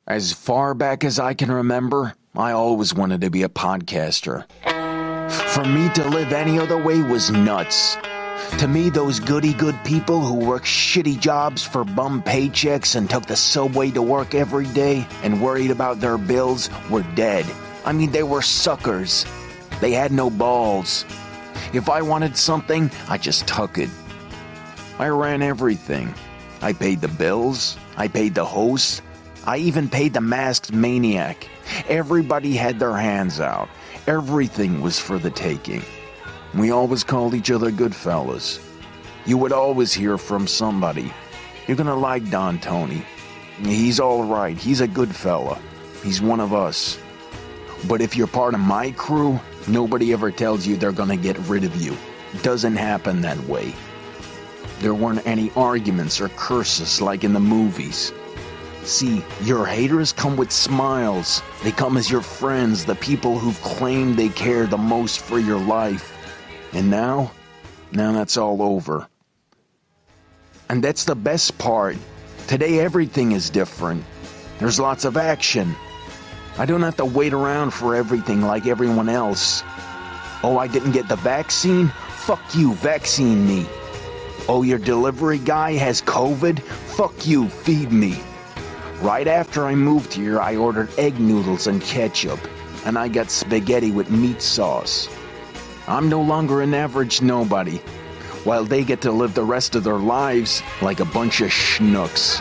As far back as I can remember, I always wanted to be a podcaster. For me to live any other way was nuts. To me, those goody-good people who worked shitty jobs for bum paychecks and took the subway to work every day and worried about their bills were dead. I mean, they were suckers. They had no balls. If I wanted something, I just took it. I ran everything. I paid the bills. I paid the host. I even paid the masked maniac. Everybody had their hands out. Everything was for the taking. We always called each other good fellas. You would always hear from somebody. You're gonna like Don Tony. He's all right. He's a good fella. He's one of us. But if you're part of my crew, nobody ever tells you they're gonna get rid of you. It doesn't happen that way. There weren't any arguments or curses like in the movies. See, your haters come with smiles. They come as your friends, the people who've claimed they care the most for your life. And now that's all over. And that's the best part. Today everything is different. There's lots of action. I don't have to wait around for everything like everyone else. Oh, I didn't get the vaccine? Fuck you, vaccine me. Oh, your delivery guy has COVID? Fuck you, feed me. Right after I moved here, I ordered egg noodles and ketchup, and I got spaghetti with meat sauce. I'm no longer an average nobody, while they get to live the rest of their lives like a bunch of schnooks.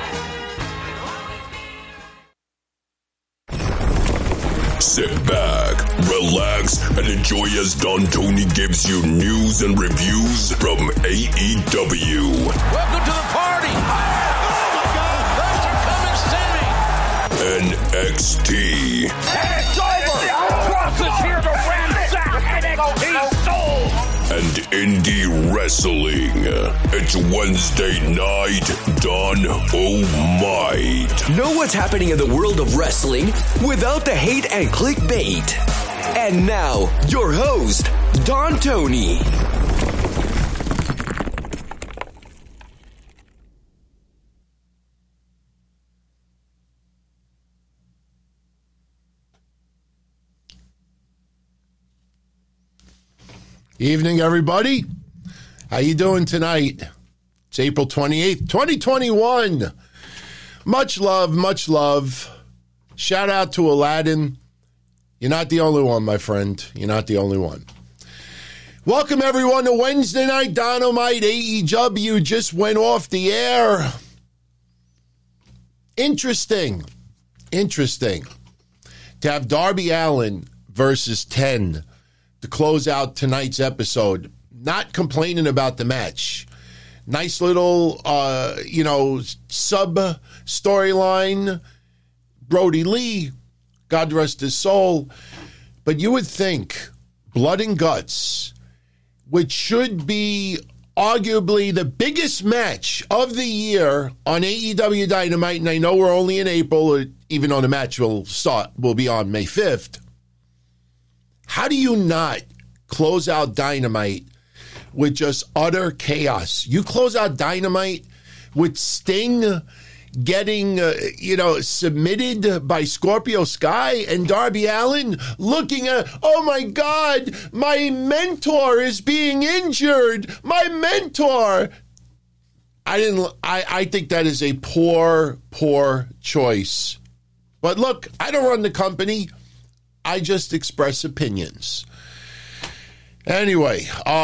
Sit back, relax, and enjoy as Don Tony gives you news and reviews from AEW. Welcome to the party! Oh my God! Those are coming, Sammy! NXT. And it's over! Cross is here to ransack NXT soul! And indie wrestling. It's Wednesday night, Dynamite. Know what's happening in the world of wrestling without the hate and clickbait. And now, your host, Don Tony. Evening, everybody. How you doing tonight? It's April 28th, 2021. Much love, much love. Shout out to Aladdin. You're not the only one, my friend. You're not the only one. Welcome, everyone, to Wednesday Night Dynamite. AEW just went off the air. Interesting to have Darby Allin versus 10 to close out tonight's episode. Not complaining about the match. Nice little, sub-storyline. Brody Lee, God rest his soul. But you would think Blood and Guts, which should be arguably the biggest match of the year on AEW Dynamite, and I know we're only in April, even though the match will be on May 5th. How do you not close out Dynamite with just utter chaos? You close out Dynamite with Sting getting, submitted by Scorpio Sky and Darby Allin looking at, oh my God, my mentor is being injured. My mentor. I think that is a poor choice. But look, I don't run the company. I just express opinions. Anyway,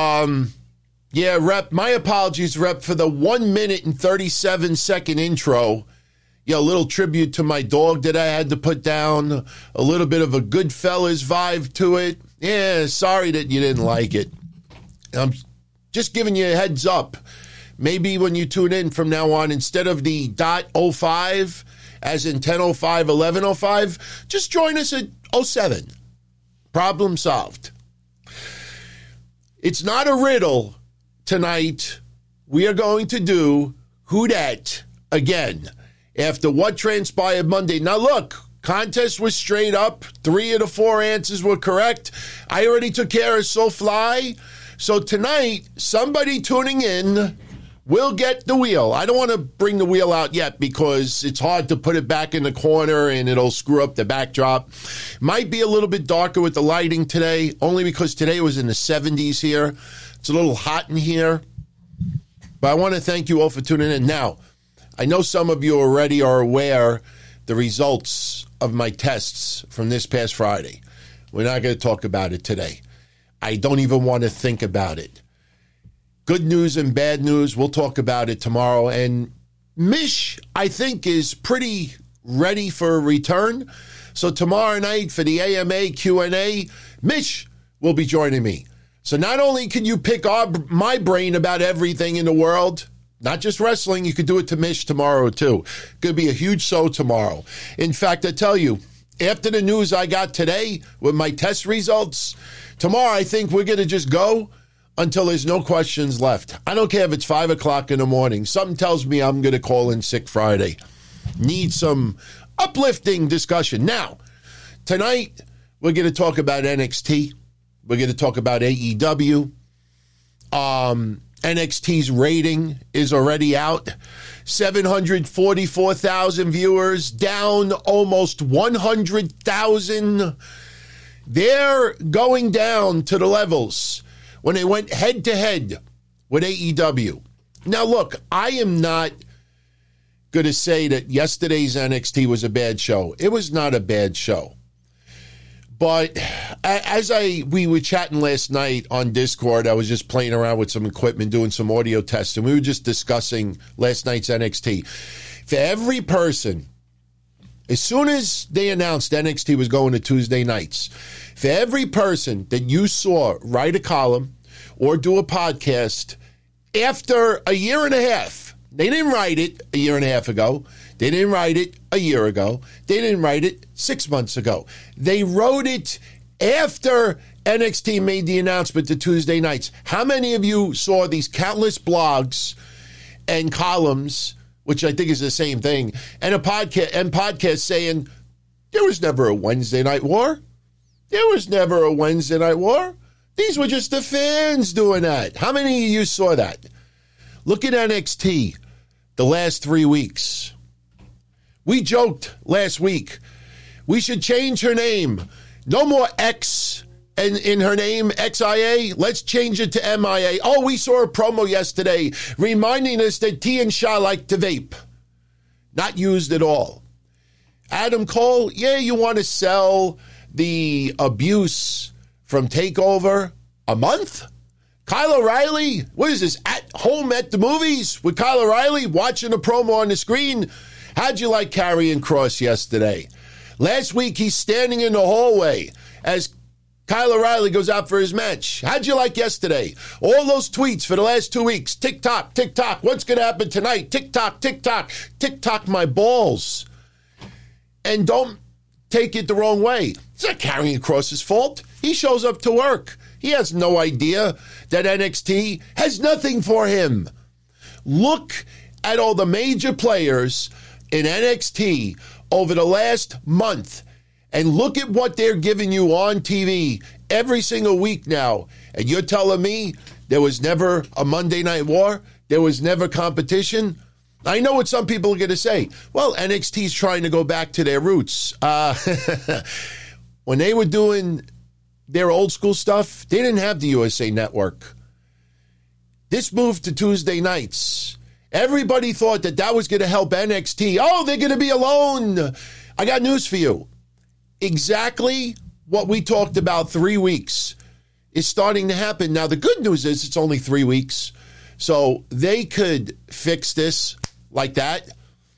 Rep, my apologies, Rep, for the 1 minute and 37-second intro. Yeah, a little tribute to my dog that I had to put down. A little bit of a Goodfellas vibe to it. Yeah, sorry that you didn't like it. I'm just giving you a heads up. Maybe when you tune in from now on, instead of the .05, as in 10:05, 11:05, just join us at 07. Problem solved. It's not a riddle tonight. We are going to do Who Dat again after what transpired Monday. Now look, contest was straight up. 3 of the 4 answers were correct. I already took care of SoFly. So tonight, somebody tuning in will get the wheel. I don't want to bring the wheel out yet because it's hard to put it back in the corner and it'll screw up the backdrop. Might be a little bit darker with the lighting today, only because today was in the 70s here. It's a little hot in here. But I want to thank you all for tuning in. Now, I know some of you already are aware the results of my tests from this past Friday. We're not going to talk about it today. I don't even want to think about it. Good news and bad news, we'll talk about it tomorrow. And Mish, I think, is pretty ready for a return. So tomorrow night for the AMA Q&A, Mish will be joining me. So not only can you pick my brain about everything in the world, not just wrestling, you could do it to Mish tomorrow too. Could be a huge show tomorrow. In fact, I tell you, after the news I got today with my test results, tomorrow I think we're going to just go until there's no questions left. I don't care if it's 5 o'clock in the morning. Something tells me I'm going to call in sick Friday. Need some uplifting discussion. Now, tonight, we're going to talk about NXT. We're going to talk about AEW. NXT's rating is already out. 744,000 viewers, down almost 100,000. They're going down to the levels when they went head-to-head with AEW. Now, look, I am not going to say that yesterday's NXT was a bad show. It was not a bad show. But as we were chatting last night on Discord, I was just playing around with some equipment, doing some audio tests, and we were just discussing last night's NXT. For every person, as soon as they announced NXT was going to Tuesday nights, for every person that you saw write a column or do a podcast after a year and a half, they didn't write it a year and a half ago. They didn't write it a year ago. They didn't write it 6 months ago. They wrote it after NXT made the announcement to Tuesday nights. How many of you saw these countless blogs and columns, which I think is the same thing, and podcasts saying, there was never a Wednesday Night War. There was never a Wednesday Night War. These were just the fans doing that. How many of you saw that? Look at NXT the last 3 weeks. We joked last week, we should change her name. No more X in her name, XIA. Let's change it to MIA. Oh, we saw a promo yesterday reminding us that T and Shah like to vape. Not used at all. Adam Cole, yeah, you want to sell the abuse from TakeOver a month? Kyle O'Reilly, what is this, at home at the movies with Kyle O'Reilly watching a promo on the screen? How'd you like Karrion Kross yesterday? Last week, he's standing in the hallway as Kyle O'Reilly goes out for his match. How'd you like yesterday? All those tweets for the last 2 weeks. Tick-tock, tick-tock. What's going to happen tonight? Tick-tock, tick-tock. Tick-tock my balls. And don't take it the wrong way. It's not Karrion Kross's fault. He shows up to work. He has no idea that NXT has nothing for him. Look at all the major players in NXT over the last month and look at what they're giving you on TV every single week now. And you're telling me there was never a Monday Night War? There was never competition? I know what some people are going to say. Well, NXT's trying to go back to their roots. When they were doing their old school stuff, they didn't have the USA Network. This moved to Tuesday nights. Everybody thought that that was going to help NXT. Oh, they're going to be alone. I got news for you. Exactly what we talked about 3 weeks is starting to happen. Now, the good news is it's only 3 weeks, so they could fix this like that.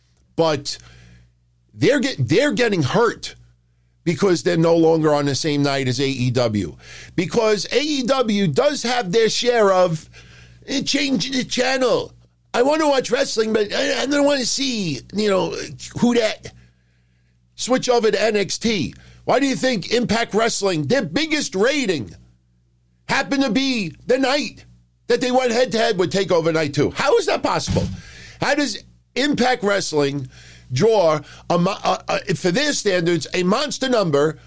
But they're getting hurt because they're no longer on the same night as AEW. Because AEW does have their share of changing the channel. I want to watch wrestling, but I don't want to see, who that. Switch over to NXT. Why do you think Impact Wrestling, their biggest rating, happened to be the night that they went head-to-head with TakeOver Night 2? How is that possible? How does Impact Wrestling draw, for their standards, a monster number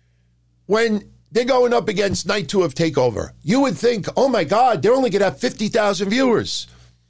when they're going up against Night 2 of TakeOver? You would think, oh my God, they're only going to have 50,000 viewers.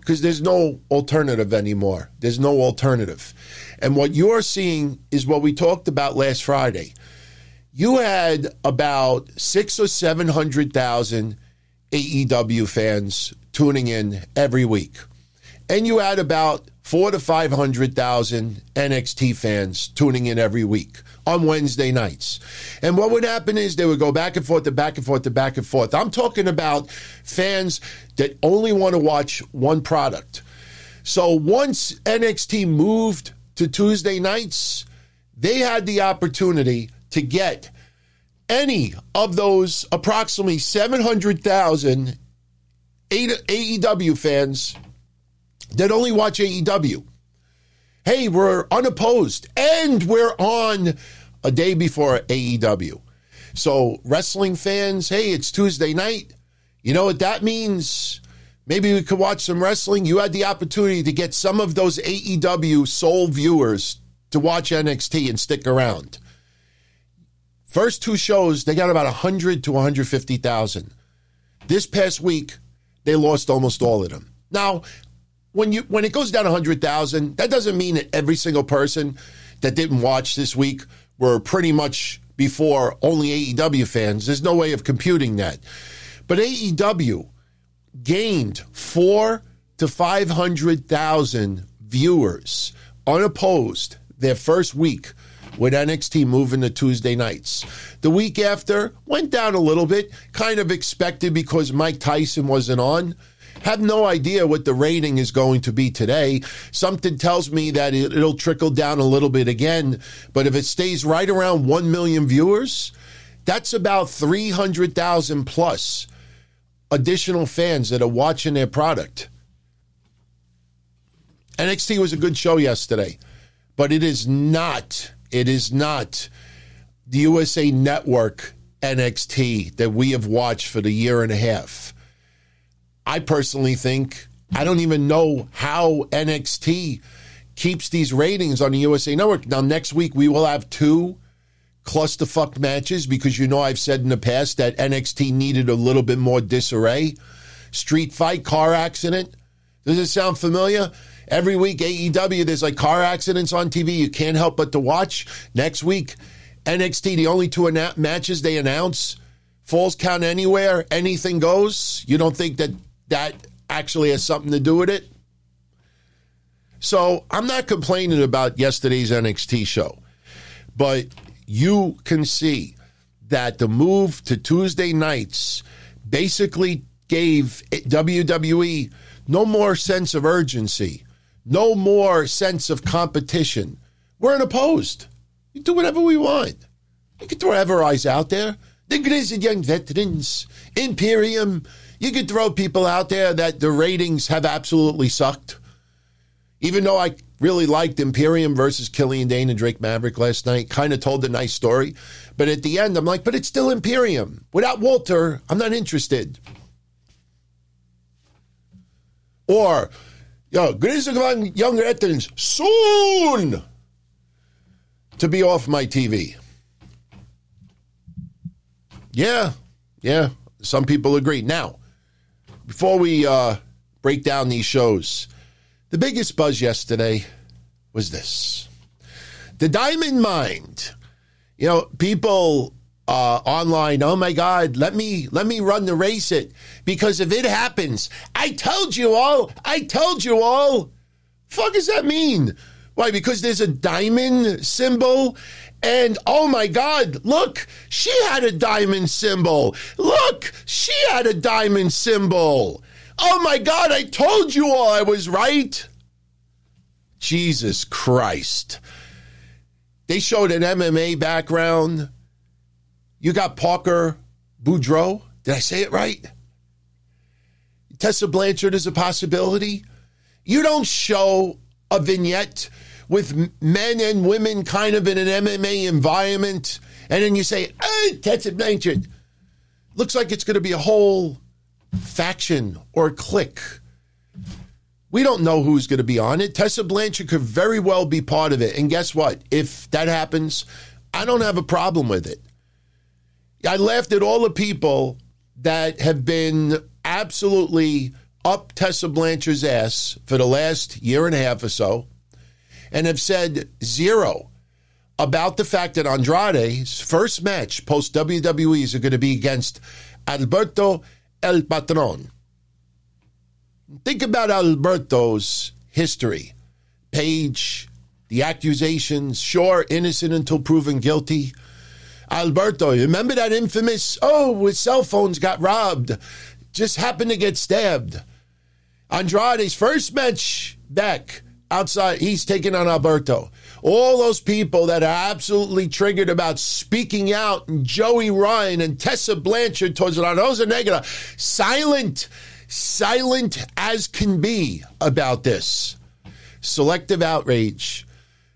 because there's no alternative anymore. There's no alternative. And what you're seeing is what we talked about last Friday. You had about 600,000 or 700,000 AEW fans tuning in every week. And you had about 400,000 to 500,000 NXT fans tuning in every week on Wednesday nights. And what would happen is they would go back and forth to back and forth to back and forth. I'm talking about fans that only want to watch one product. So once NXT moved to Tuesday nights, they had the opportunity to get any of those approximately 700,000 AEW fans that only watch AEW. Hey, we're unopposed, and we're on a day before AEW. So wrestling fans, hey, it's Tuesday night. You know what that means? Maybe we could watch some wrestling. You had the opportunity to get some of those AEW sole viewers to watch NXT and stick around. First two shows, they got about 100 to 150,000. This past week, they lost almost all of them. Now, when it goes down 100,000, that doesn't mean that every single person that didn't watch this week were pretty much before only AEW fans. There's no way of computing that. But AEW gained 400,000 to 500,000 viewers unopposed their first week with NXT moving to Tuesday nights. The week after went down a little bit, kind of expected because Mike Tyson wasn't on. Have no idea what the rating is going to be today. Something tells me that it'll trickle down a little bit again. But if it stays right around 1 million viewers, that's about 300,000 plus additional fans that are watching their product. NXT was a good show yesterday, but it is not the USA Network NXT that we have watched for the year and a half. I personally think, I don't even know how NXT keeps these ratings on the USA Network. Now, next week, we will have 2 clusterfuck matches because you know I've said in the past that NXT needed a little bit more disarray. Street fight, car accident. Does it sound familiar? Every week, AEW, there's like car accidents on TV. You can't help but to watch. Next week, NXT, the only 2 matches they announce, Falls Count Anywhere, anything goes. You don't think that actually has something to do with it? So I'm not complaining about yesterday's NXT show, but you can see that the move to Tuesday nights basically gave WWE no more sense of urgency, no more sense of competition. We're unopposed. You do whatever we want. You can throw Everrise out there. The Grizzled Young Veterans, Imperium. You could throw people out there that the ratings have absolutely sucked. Even though I really liked Imperium versus Killian Dane and Drake Maverick last night, kind of told a nice story. But at the end, I'm like, but it's still Imperium. Without Walter, I'm not interested. Or, Grizzled Young Veterans, soon to be off my TV. Yeah, some people agree. Now, before we break down these shows, the biggest buzz yesterday was this. The Diamond Mine. You know, people online, oh my God, let me run the race it. Because if it happens, I told you all. Fuck does that mean? Why, because there's a diamond symbol? And, oh, my God, look, she had a diamond symbol. Look, she had a diamond symbol. Oh, my God, I told you all I was right. Jesus Christ. They showed an MMA background. You got Parker Boudreaux. Did I say it right? Tessa Blanchard is a possibility. You don't show a vignette with men and women kind of in an MMA environment, and then you say, hey, Tessa Blanchard. Looks like it's going to be a whole faction or clique. We don't know who's going to be on it. Tessa Blanchard could very well be part of it. And guess what? If that happens, I don't have a problem with it. I laughed at all the people that have been absolutely up Tessa Blanchard's ass for the last year and a half or so and have said zero about the fact that Andrade's first match post WWE's are going to be against Alberto El Patron. Think about Alberto's history. Page, the accusations, sure, innocent until proven guilty. Alberto, remember that infamous, his cell phones got robbed, just happened to get stabbed. Andrade's first match back outside, he's taking on Alberto. All those people that are absolutely triggered about speaking out, and Joey Ryan and Tessa Blanchard towards La Rosa Negra, silent as can be about this. Selective outrage.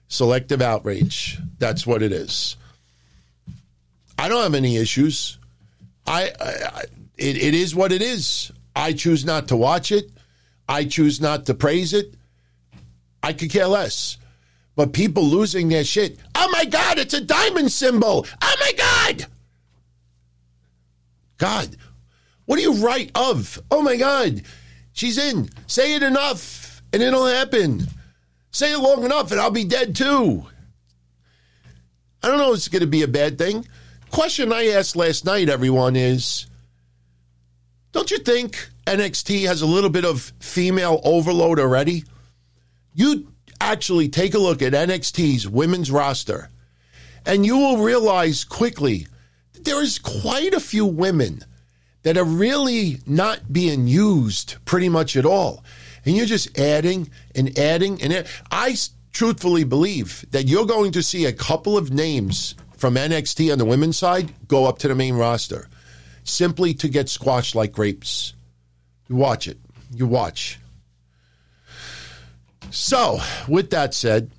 That's what it is. I don't have any issues. It is what it is. I choose not to watch it. I choose not to praise it. I could care less. But people losing their shit. Oh my God, it's a diamond symbol. Oh my God. God, what do you write of? Oh my God, she's in. Say it enough and it'll happen. Say it long enough and I'll be dead too. I don't know if it's going to be a bad thing. Question I asked last night, everyone, is, don't you think NXT has a little bit of female overload already? You actually take a look at NXT's women's roster, and you will realize quickly that there is quite a few women that are really not being used pretty much at all. And you're just adding and adding and adding. I truthfully believe that you're going to see a couple of names from NXT on the women's side go up to the main roster simply to get squashed like grapes. You watch it. You watch. So, with that said,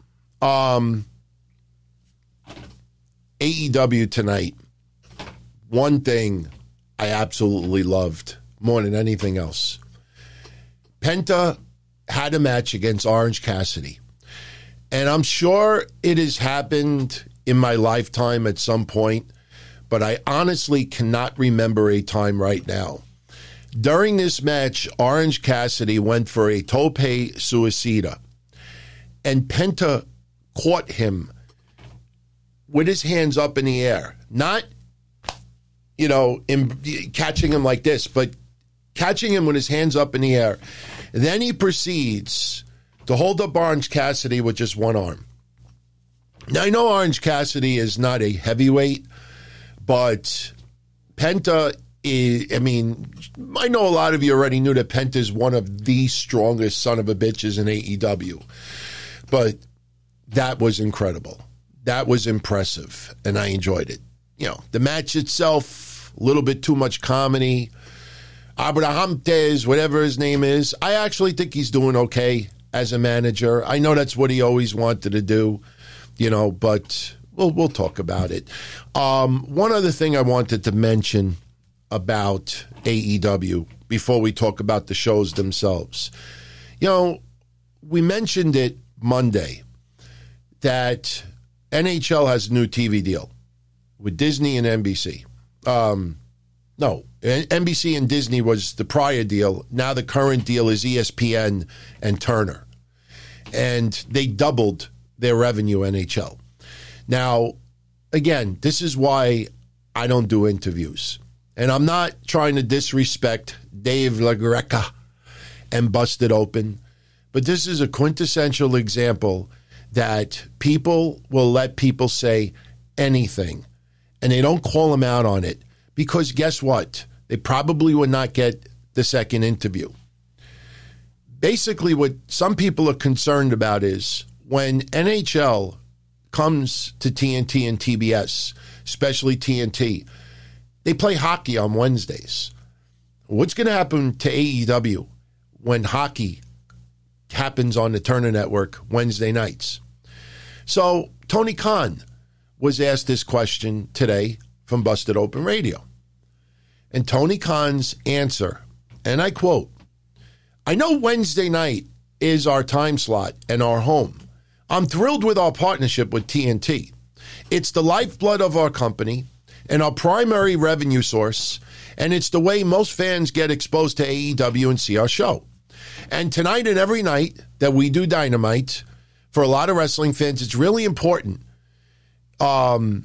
AEW tonight, one thing I absolutely loved more than anything else. Penta had a match against Orange Cassidy. And I'm sure it has happened in my lifetime at some point, but I honestly cannot remember a time right now. During this match, Orange Cassidy went for a tope suicida, and Penta caught him with his hands up in the air. Not, catching him like this, but catching him with his hands up in the air. Then he proceeds to hold up Orange Cassidy with just one arm. Now, I know Orange Cassidy is not a heavyweight, but Penta is, I know a lot of you already knew that Penta is one of the strongest son of a bitches in AEW. But that was incredible. That was impressive, and I enjoyed it. The match itself, a little bit too much comedy. Abrahamtes, whatever his name is, I actually think he's doing okay as a manager. I know that's what he always wanted to do, but we'll talk about it. One other thing I wanted to mention about AEW before we talk about the shows themselves. We mentioned it Monday that NHL has a new TV deal with Disney and NBC. No, NBC and Disney was the prior deal. Now the current deal is ESPN and Turner. And they doubled their revenue, NHL. Now, again, this is why I don't do interviews. And I'm not trying to disrespect Dave LaGreca and Busted Open, but this is a quintessential example that people will let people say anything, and they don't call them out on it. Because guess what? They probably would not get the second interview. Basically, what some people are concerned about is when NHL comes to TNT and TBS, especially TNT, they play hockey on Wednesdays. What's going to happen to AEW when hockey happens on the Turner Network Wednesday nights? So Tony Khan was asked this question today from Busted Open Radio. And Tony Khan's answer, and I quote, "I know Wednesday night is our time slot and our home. I'm thrilled with our partnership with TNT. It's the lifeblood of our company and our primary revenue source, And it's the way most fans get exposed to AEW and see our show. And tonight and every night that we do Dynamite, for a lot of wrestling fans, it's really important. That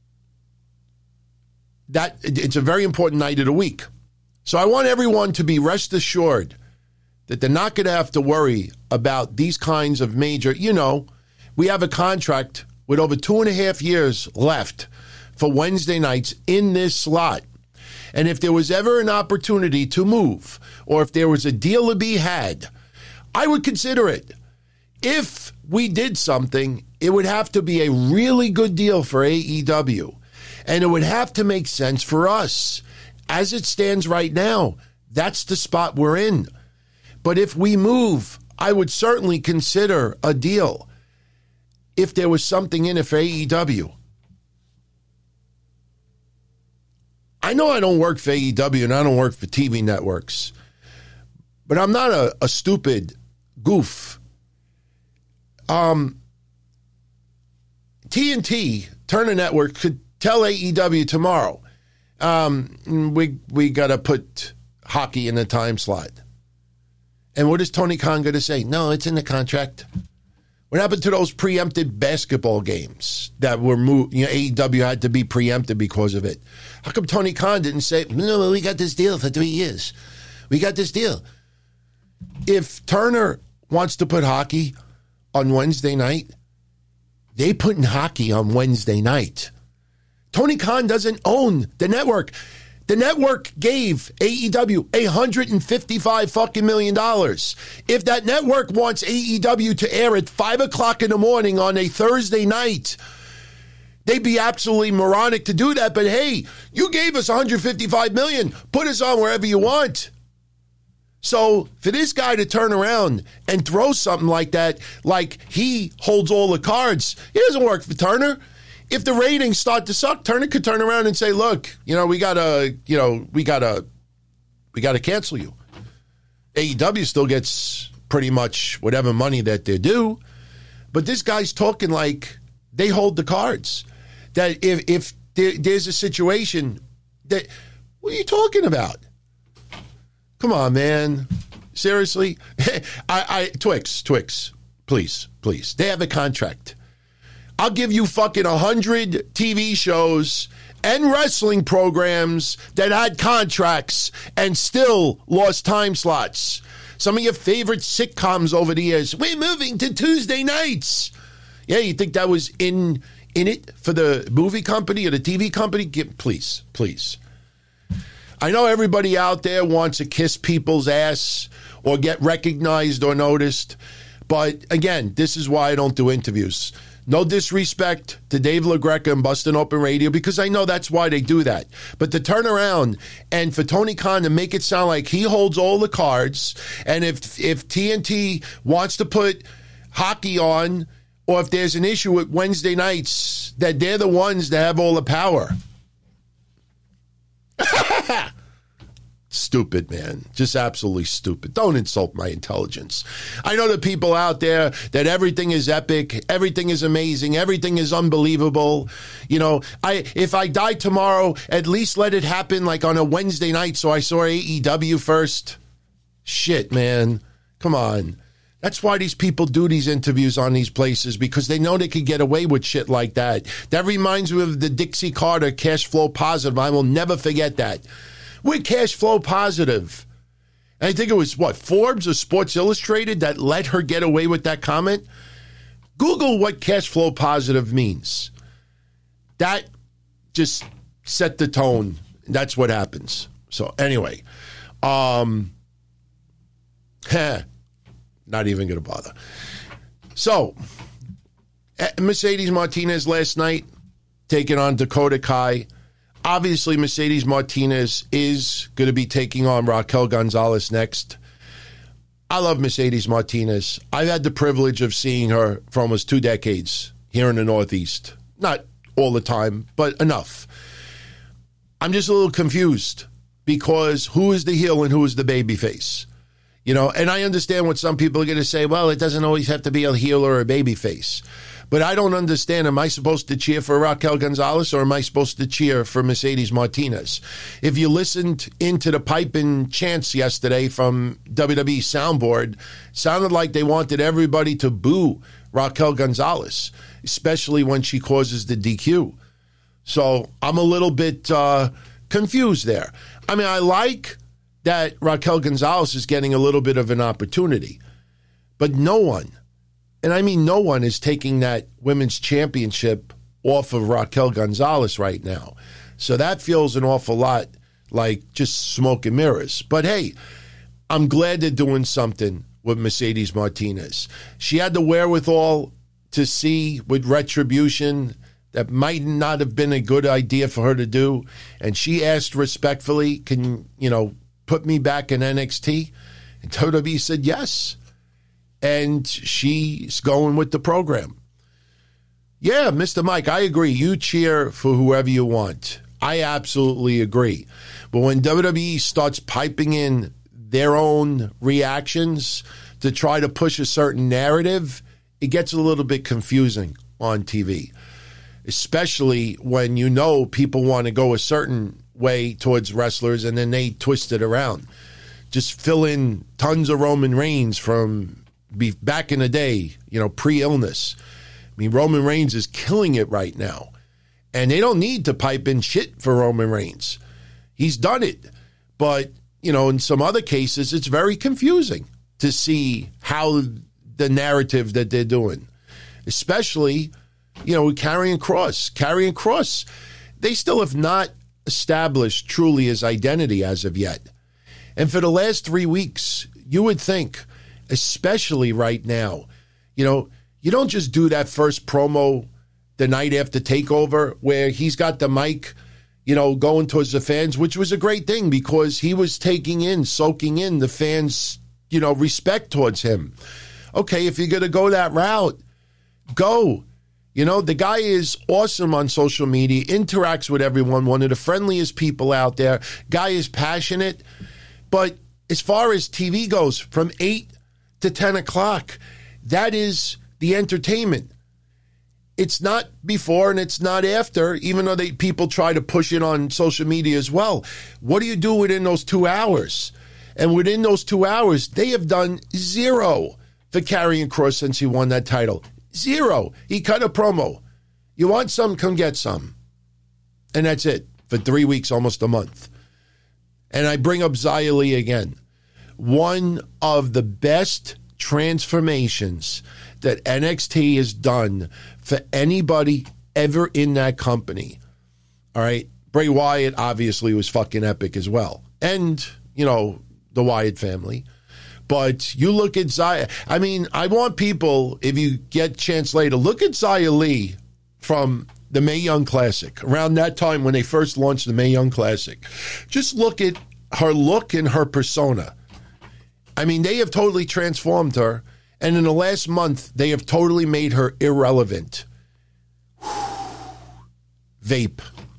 it's a very important night of the week. So I want everyone to be rest assured that they're not going to have to worry about these kinds of major, we have a contract with over 2.5 years left for Wednesday nights in this slot. And if there was ever an opportunity to move, or if there was a deal to be had, I would consider it. If we did something, it would have to be a really good deal for AEW. And it would have to make sense for us. As it stands right now, that's the spot we're in. But if we move, I would certainly consider a deal if there was something in it for AEW. I know I don't work for AEW and I don't work for TV networks, but I'm not a stupid goof. TNT, Turner Network, could tell AEW tomorrow, we got to put hockey in the time slot. And what is Tony Khan going to say? No, it's in the contract. What happened to those preempted basketball games that were moved? AEW had to be preempted because of it. How come Tony Khan didn't say, no, we got this deal for 3 years. We got this deal. If Turner wants to put hockey on Wednesday night, they put in hockey on Wednesday night. Tony Khan doesn't own the network. The network gave AEW $155 million. If that network wants AEW to air at 5 o'clock in the morning on a Thursday night, they'd be absolutely moronic to do that. But hey, you gave us $155 million. Put us on wherever you want. So for this guy to turn around and throw something like that, like he holds all the cards, it doesn't work for Turner. If the ratings start to suck, Turner could turn around and say, look, we gotta cancel you. AEW still gets pretty much whatever money that they're due. But this guy's talking like they hold the cards. That if there's a situation that, what are you talking about? Come on, man. Seriously? Twix, please. They have a contract. I'll give you fucking 100 TV shows and wrestling programs that had contracts and still lost time slots. Some of your favorite sitcoms over the years. We're moving to Tuesday nights. Yeah, you think that was in it for the movie company or the TV company? Please. I know everybody out there wants to kiss people's ass or get recognized or noticed. But again, this is why I don't do interviews. No disrespect to Dave LaGreca and Bustin' Open Radio, because I know that's why they do that. But to turn around and for Tony Khan to make it sound like he holds all the cards, and if TNT wants to put hockey on, or if there's an issue with Wednesday nights, that they're the ones that have all the power. Stupid, man. Just absolutely stupid. Don't insult my intelligence. I know the people out there that everything is epic, everything is amazing, everything is unbelievable. If I die tomorrow, at least let it happen like on a Wednesday night so I saw AEW first. Shit, man. Come on. That's why these people do these interviews on these places, because they know they could get away with shit like that. That reminds me of the Dixie Carter Cash Flow Positive. I will never forget that. We're cash flow positive. And I think it was, Forbes or Sports Illustrated that let her get away with that comment? Google what cash flow positive means. That just set the tone. That's what happens. So anyway, not even going to bother. So, Mercedes Martinez last night taking on Dakota Kai. Obviously, Mercedes Martinez is going to be taking on Raquel Gonzalez next. I love Mercedes Martinez. I've had the privilege of seeing her for almost 2 decades here in the Northeast. Not all the time, but enough. I'm just a little confused because who is the heel and who is the babyface? And I understand what some people are going to say, well, it doesn't always have to be a heel or a babyface. But I don't understand. Am I supposed to cheer for Raquel Gonzalez or am I supposed to cheer for Mercedes Martinez? If you listened into the piping chants yesterday from WWE Soundboard, sounded like they wanted everybody to boo Raquel Gonzalez, especially when she causes the DQ. So I'm a little bit confused there. I mean, I like that Raquel Gonzalez is getting a little bit of an opportunity, but no one, and I mean no one, is taking that women's championship off of Raquel Gonzalez right now. So that feels an awful lot like just smoke and mirrors. But hey, I'm glad they're doing something with Mercedes Martinez. She had the wherewithal to see with Retribution that might not have been a good idea for her to do. And she asked respectfully, can, put me back in NXT? And WWE said yes. And she's going with the program. Yeah, Mr. Mike, I agree. You cheer for whoever you want. I absolutely agree. But when WWE starts piping in their own reactions to try to push a certain narrative, it gets a little bit confusing on TV, especially when people want to go a certain way towards wrestlers and then they twist it around. Just fill in tons of Roman Reigns from back in the day, pre-illness. I mean, Roman Reigns is killing it right now. And they don't need to pipe in shit for Roman Reigns. He's done it. But, in some other cases, it's very confusing to see how the narrative that they're doing. Especially, with Karrion Kross. Karrion Kross, they still have not established truly his identity as of yet. And for the last 3 weeks, you would think, especially right now, you don't just do that first promo the night after TakeOver where he's got the mic, going towards the fans, which was a great thing because he was soaking in the fans, respect towards him. Okay, if you're going to go that route, go. The guy is awesome on social media, interacts with everyone, one of the friendliest people out there. Guy is passionate. But as far as TV goes, from 8 to 10 o'clock, that is the entertainment. It's not before and it's not after, even though people try to push it on social media as well. What do you do within those 2 hours? And within those 2 hours, they have done zero for Karrion Kross since he won that title. Zero. He cut a promo. You want some, come get some. And that's it for 3 weeks, almost a month. And I bring up Xia Li again. One of the best transformations that NXT has done for anybody ever in that company. All right. Bray Wyatt obviously was fucking epic as well. And, the Wyatt family. But you look at Xia. I mean, I want people, if you get a chance later, look at Xia Li from the Mae Young Classic. Around that time when they first launched the Mae Young Classic. Just look at her look and her persona. I mean, they have totally transformed her. And in the last month, they have totally made her irrelevant. Vape.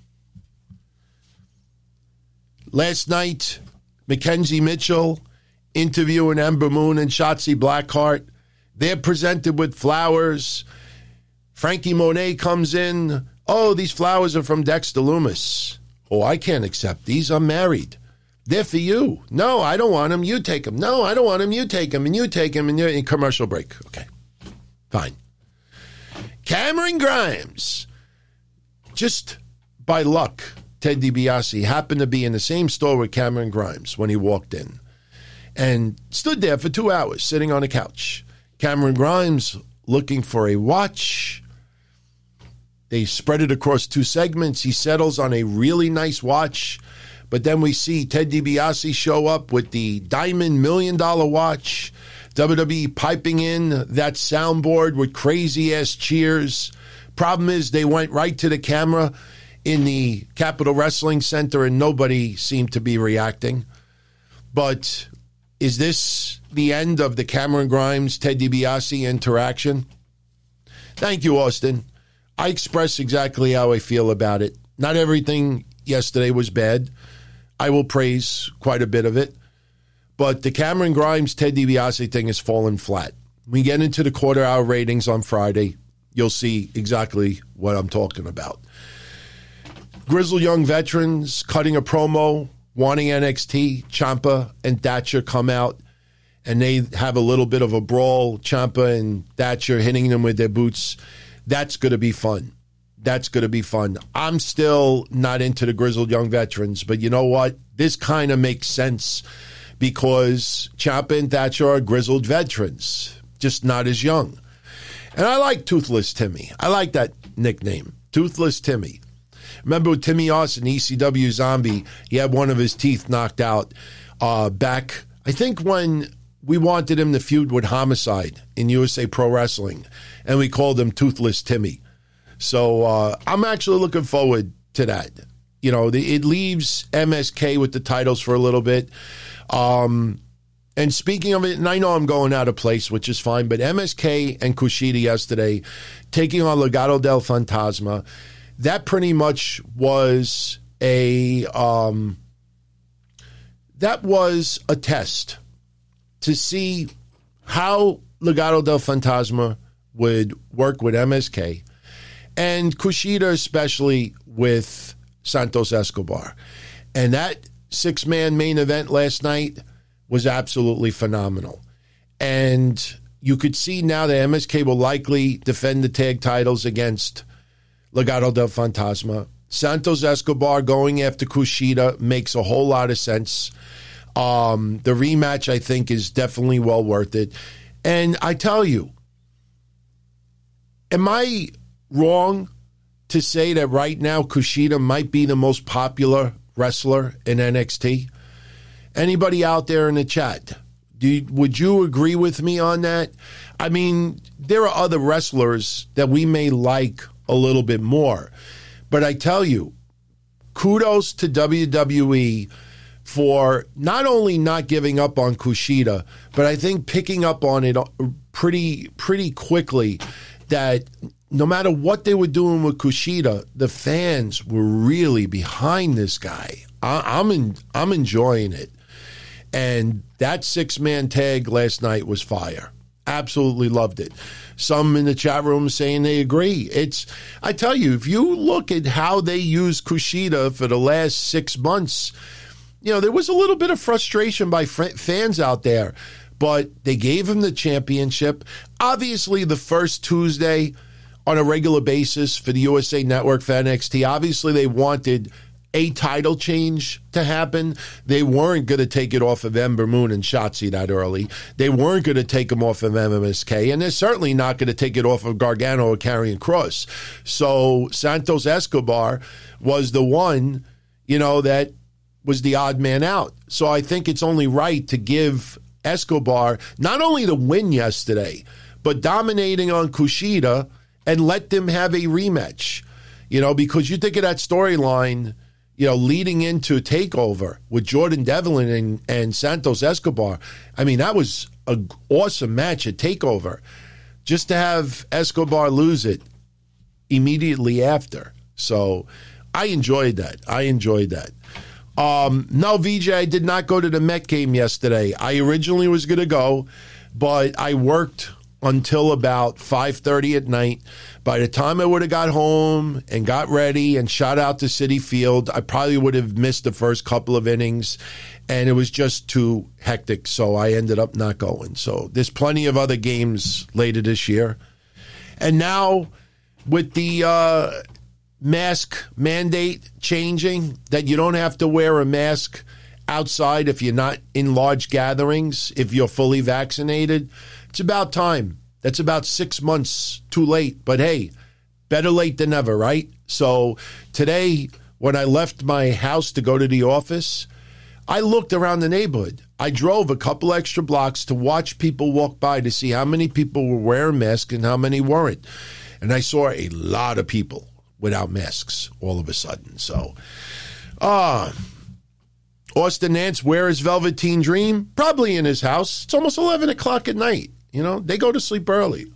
Last night, Mackenzie Mitchell interviewing Ember Moon and Shotzi Blackheart. They're presented with flowers. Frankie Monet comes in. Oh, these flowers are from Dexter Lumis. Oh, I can't accept these. I'm married. They're for you. No, I don't want them. You take them. No, I don't want them. You take them. And you take them. And you're in commercial break. Okay. Fine. Cameron Grimes. Just by luck, Ted DiBiase happened to be in the same store with Cameron Grimes when he walked in. And stood there for 2 hours, sitting on a couch. Cameron Grimes looking for a watch. They spread it across 2 segments. He settles on a really nice watch. But then we see Ted DiBiase show up with the Diamond $1 Million watch. WWE piping in that soundboard with crazy-ass cheers. Problem is, they went right to the camera in the Capitol Wrestling Center and nobody seemed to be reacting. But is this the end of the Cameron Grimes, Ted DiBiase interaction? Thank you, Austin. I express exactly how I feel about it. Not everything yesterday was bad. I will praise quite a bit of it. But the Cameron Grimes, Ted DiBiase thing has fallen flat. We get into the quarter-hour ratings on Friday. you'll see exactly what I'm talking about. Grizzled young veterans cutting a promo, wanting NXT. Ciampa and Thatcher come out, and they have a little bit of a brawl. Ciampa and Thatcher hitting them with their boots. That's going to be fun. That's going to be fun. I'm still not into the grizzled young veterans, but you know what? This kind of makes sense because Ciampa and Thatcher are grizzled veterans, just not as young. And I like Toothless Timmy. I like that nickname, Toothless Timmy. Remember with Timmy Austin, ECW Zombie, he had one of his teeth knocked out back, I think when we wanted him to feud with Homicide in USA Pro Wrestling, and we called him Toothless Timmy. So I'm actually looking forward to that. You know, it leaves MSK with the titles for a little bit. And speaking of it, and I know I'm going out of place, which is fine, but MSK and Kushida yesterday taking on Legado del Fantasma, that pretty much was a test to see how Legado del Fantasma would work with MSK and Kushida, especially with Santos Escobar. And that 6-man main event last night was absolutely phenomenal. And you could see now that MSK will likely defend the tag titles against Legado del Fantasma. Santos Escobar going after Kushida makes a whole lot of sense. The rematch, I think, is definitely well worth it. And I tell you, am I wrong to say that right now Kushida might be the most popular wrestler in NXT? Anybody out there in the chat, would you agree with me on that? I mean, there are other wrestlers that we may like a little bit more. But I tell you, kudos to WWE for not only not giving up on Kushida, but I think picking up on it pretty quickly that no matter what they were doing with Kushida, the fans were really behind this guy. I'm enjoying it. And that 6-man tag last night was fire. Absolutely loved it. Some in the chat room saying they agree. I tell you, if you look at how they used Kushida for the last 6 months, you know, there was a little bit of frustration by fans out there, but they gave him the championship. Obviously, the first Tuesday on a regular basis for the USA Network for NXT, obviously they wanted a title change to happen. They weren't going to take it off of Ember Moon and Shotzi that early. They weren't going to take them off of MMSK, and they're certainly not going to take it off of Gargano or Karrion Kross. So Santos Escobar was the one, you know, that was the odd man out. So I think it's only right to give Escobar not only the win yesterday, but dominating on Kushida and let them have a rematch. You know, because you think of that storyline, you know, leading into TakeOver with Jordan Devlin and Santos Escobar. I mean, that was an awesome match at TakeOver. Just to have Escobar lose it immediately after. So I enjoyed that. No, VJ, I did not go to the Met game yesterday. I originally was going to go, but I worked until about 5:30 at night. By the time I would have got home and got ready and shot out to Citi Field, I probably would have missed the first couple of innings, and it was just too hectic, so I ended up not going. So there's plenty of other games later this year. And now with the mask mandate changing, that you don't have to wear a mask outside if you're not in large gatherings, if you're fully vaccinated, it's about time. That's about 6 months too late. But hey, better late than never, right? So today, when I left my house to go to the office, I looked around the neighborhood. I drove a couple extra blocks to watch people walk by to see how many people were wearing masks and how many weren't. And I saw a lot of people without masks all of a sudden. So, Austin Nance, where is Velveteen Dream? Probably in his house. It's almost 11 o'clock at night. You know, they go to sleep early.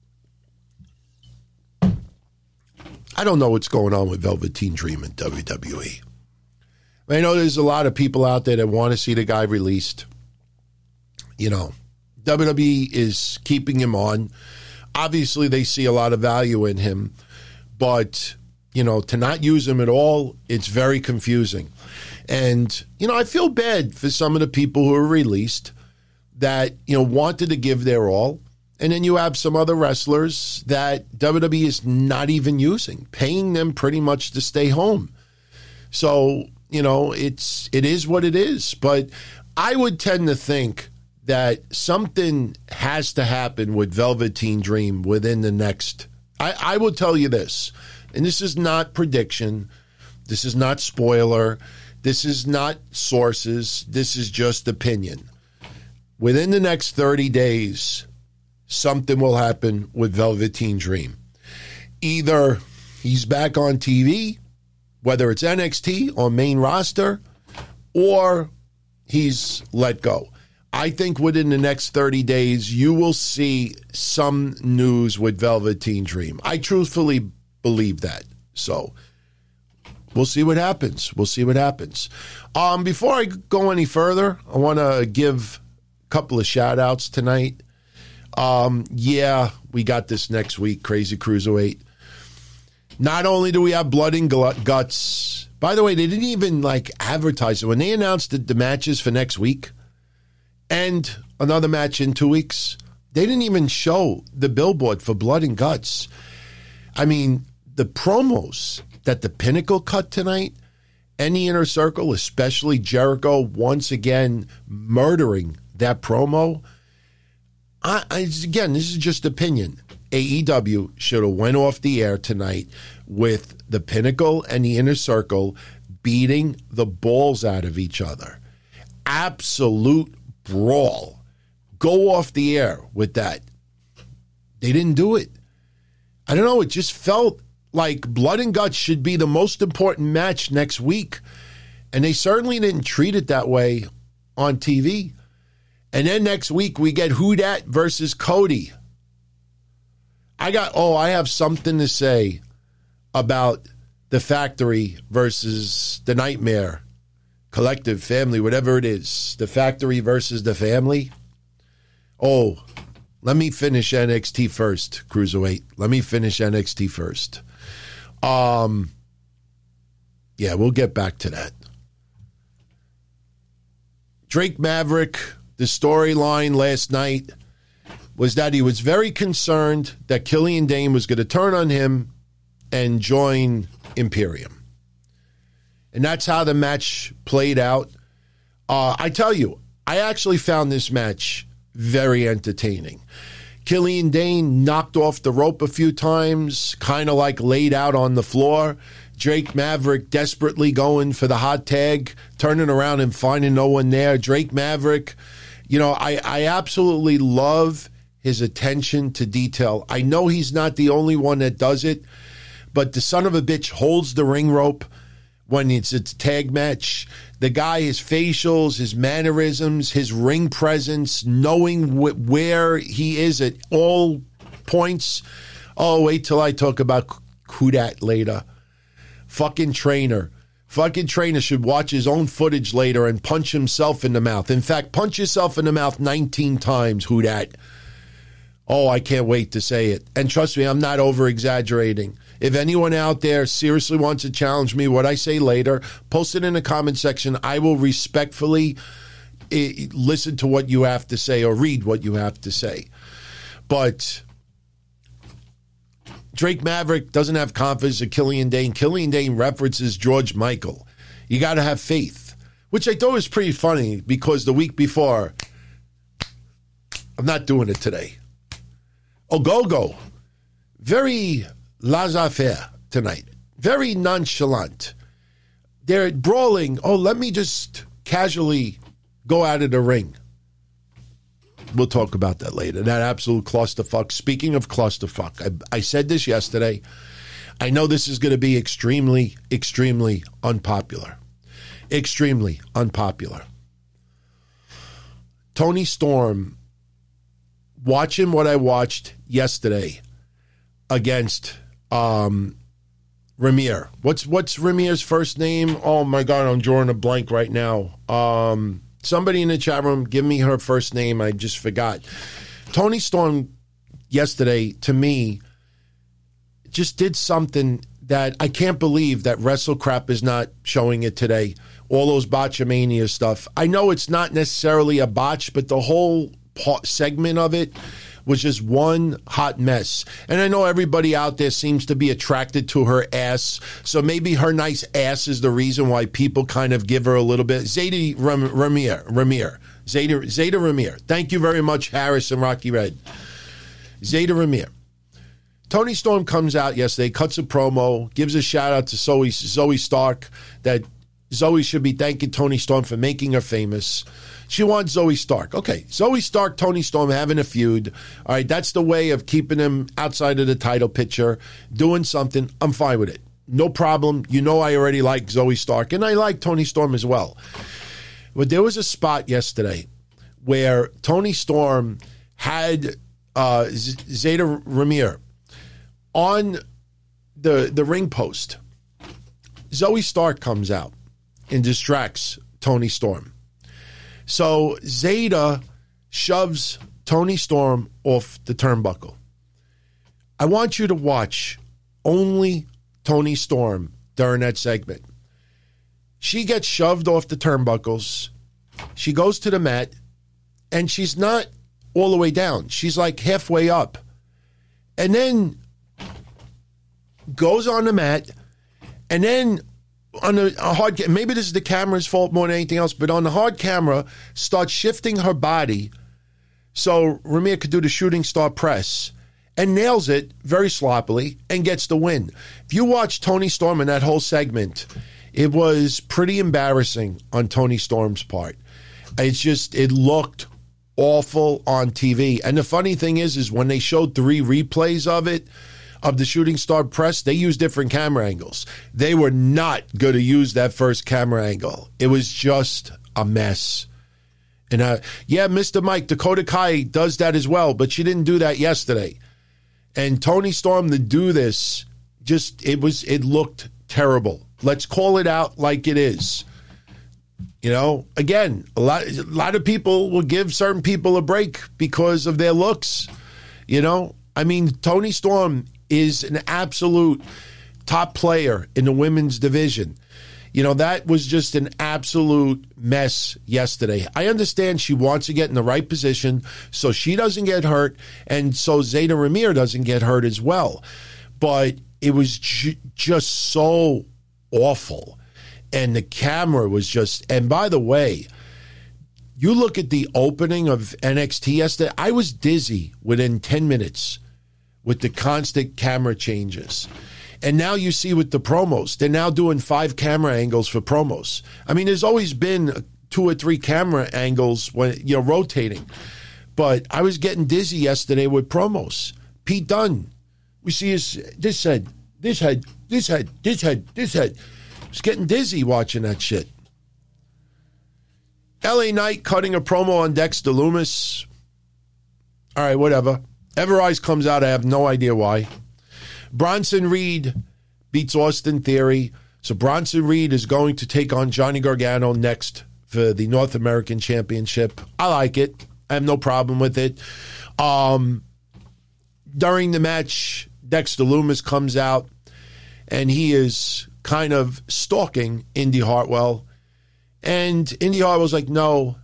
I don't know what's going on with Velveteen Dream in WWE. I know there's a lot of people out there that want to see the guy released. You know, WWE is keeping him on. obviously they see a lot of value in him, but, to not use him at all, it's very confusing. And, I feel bad for some of the people who are released that, wanted to give their all. And then you have some other wrestlers that WWE is not even using, paying them pretty much to stay home. So, it is what it is. But I would tend to think that something has to happen with Velveteen Dream within the next. I will tell you this, and this is not prediction. This is not spoiler. This is not sources. This is just opinion. Within the next 30 days, something will happen with Velveteen Dream. Either he's back on TV, whether it's NXT or main roster, or he's let go. I think within the next 30 days, you will see some news with Velveteen Dream. I truthfully believe that. So we'll see what happens. Before I go any further, I want to give a couple of shout outs tonight. We got this next week, Crazy Cruiserweight. Not only do we have Blood and Guts, by the way, they didn't even advertise it. When they announced the matches for next week and another match in 2 weeks, they didn't even show the billboard for Blood and Guts. I mean, the promos that the Pinnacle cut tonight and the Inner Circle, especially Jericho, once again murdering that promo. Again, this is just opinion. AEW should have went off the air tonight with the Pinnacle and the Inner Circle beating the balls out of each other. Absolute brawl. Go off the air with that. They didn't do it. I don't know. It just felt like Blood and Guts should be the most important match next week. And they certainly didn't treat it that way on TV. And then next week we get Who Dat versus Cody. I have something to say about the Factory versus the Nightmare Collective Family, whatever it is. The Factory versus the Family. Oh, let me finish NXT first, Cruiserweight. Let me finish NXT first. We'll get back to that. Drake Maverick, the storyline last night was that he was very concerned that Killian Dane was going to turn on him and join Imperium. And that's how the match played out. I tell you, I actually found this match very entertaining. Killian Dane knocked off the rope a few times, kind of laid out on the floor. Drake Maverick desperately going for the hot tag, turning around and finding no one there. Drake Maverick, I absolutely love his attention to detail. I know he's not the only one that does it, but the son of a bitch holds the ring rope when it's a tag match. The guy, his facials, his mannerisms, his ring presence, knowing where he is at all points. Oh, wait till I talk about Kudat later. Fucking trainer should watch his own footage later and punch himself in the mouth. In fact, punch yourself in the mouth 19 times, Kudat. Oh, I can't wait to say it. And trust me, I'm not over-exaggerating. If anyone out there seriously wants to challenge me, what I say later, post it in the comment section. I will respectfully listen to what you have to say or read what you have to say. But Drake Maverick doesn't have confidence in Killian Dane. Killian Dane references George Michael. You got to have faith, which I thought was pretty funny because the week before, I'm not doing it today. Ogogo, very laissez-faire tonight, very nonchalant. They're brawling. Oh, let me just casually go out of the ring. We'll talk about that later. That absolute clusterfuck. Speaking of clusterfuck, I said this yesterday. I know this is going to be extremely, extremely unpopular. Extremely unpopular. Tony Storm, watching what I watched yesterday against Ramir. What's Ramir's first name? Oh my God, I'm drawing a blank right now. Somebody in the chat room, give me her first name. I just forgot. Tony Storm yesterday, to me, just did something that I can't believe that WrestleCrap is not showing it today. All those Botchamania stuff. I know it's not necessarily a botch, but the whole segment of it was just one hot mess. And I know everybody out there seems to be attracted to her ass, so maybe her nice ass is the reason why people kind of give her a little bit. Zeta Ramir. Thank you very much, Harris and Rocky Red. Zeta Ramir. Tony Storm comes out yesterday, cuts a promo, gives a shout out to Zoe Stark, that Zoe should be thanking Tony Storm for making her famous. She wants Zoe Stark. Okay, Zoe Stark, Tony Storm having a feud. All right, that's the way of keeping him outside of the title picture, doing something. I'm fine with it. No problem. You know I already like Zoe Stark, and I like Tony Storm as well. But there was a spot yesterday where Tony Storm had Zeta Ramir on the ring post. Zoe Stark comes out and distracts Tony Storm. So Zeta shoves Tony Storm off the turnbuckle. I want you to watch only Tony Storm during that segment. She gets shoved off the turnbuckles. She goes to the mat, and she's not all the way down. She's like halfway up. And then goes on the mat, and then on a hard, maybe this is the camera's fault more than anything else, but on the hard camera, starts shifting her body so Ramir could do the shooting star press and nails it very sloppily and gets the win. If you watch Tony Storm in that whole segment, it was pretty embarrassing on Tony Storm's part. It looked awful on TV. And the funny thing is when they showed 3 replays of it, of the shooting star press, they used different camera angles. They were not going to use that first camera angle. It was just a mess. And Mr. Mike, Dakota Kai does that as well, but she didn't do that yesterday. And Tony Storm to do this, it looked terrible. Let's call it out like it is. You know, again, a lot of people will give certain people a break because of their looks. You know, I mean, Tony Storm is an absolute top player in the women's division. You know, that was just an absolute mess yesterday. I understand she wants to get in the right position so she doesn't get hurt and so Zeta Ramir doesn't get hurt as well. But it was just so awful. And the camera was just, and by the way, you look at the opening of NXT yesterday, I was dizzy within 10 minutes with the constant camera changes. And now you see with the promos, they're now doing 5 camera angles for promos. I mean, there's always been 2 or 3 camera angles when rotating. But I was getting dizzy yesterday with promos. Pete Dunne, we see this head. I was getting dizzy watching that shit. LA Knight cutting a promo on Dexter Lumis. All right, whatever. Everrise comes out. I have no idea why. Bronson Reed beats Austin Theory. So Bronson Reed is going to take on Johnny Gargano next for the North American Championship. I like it. I have no problem with it. During the match, Dexter Lumis comes out, and he is kind of stalking Indy Hartwell. And Indy Hartwell's like, no.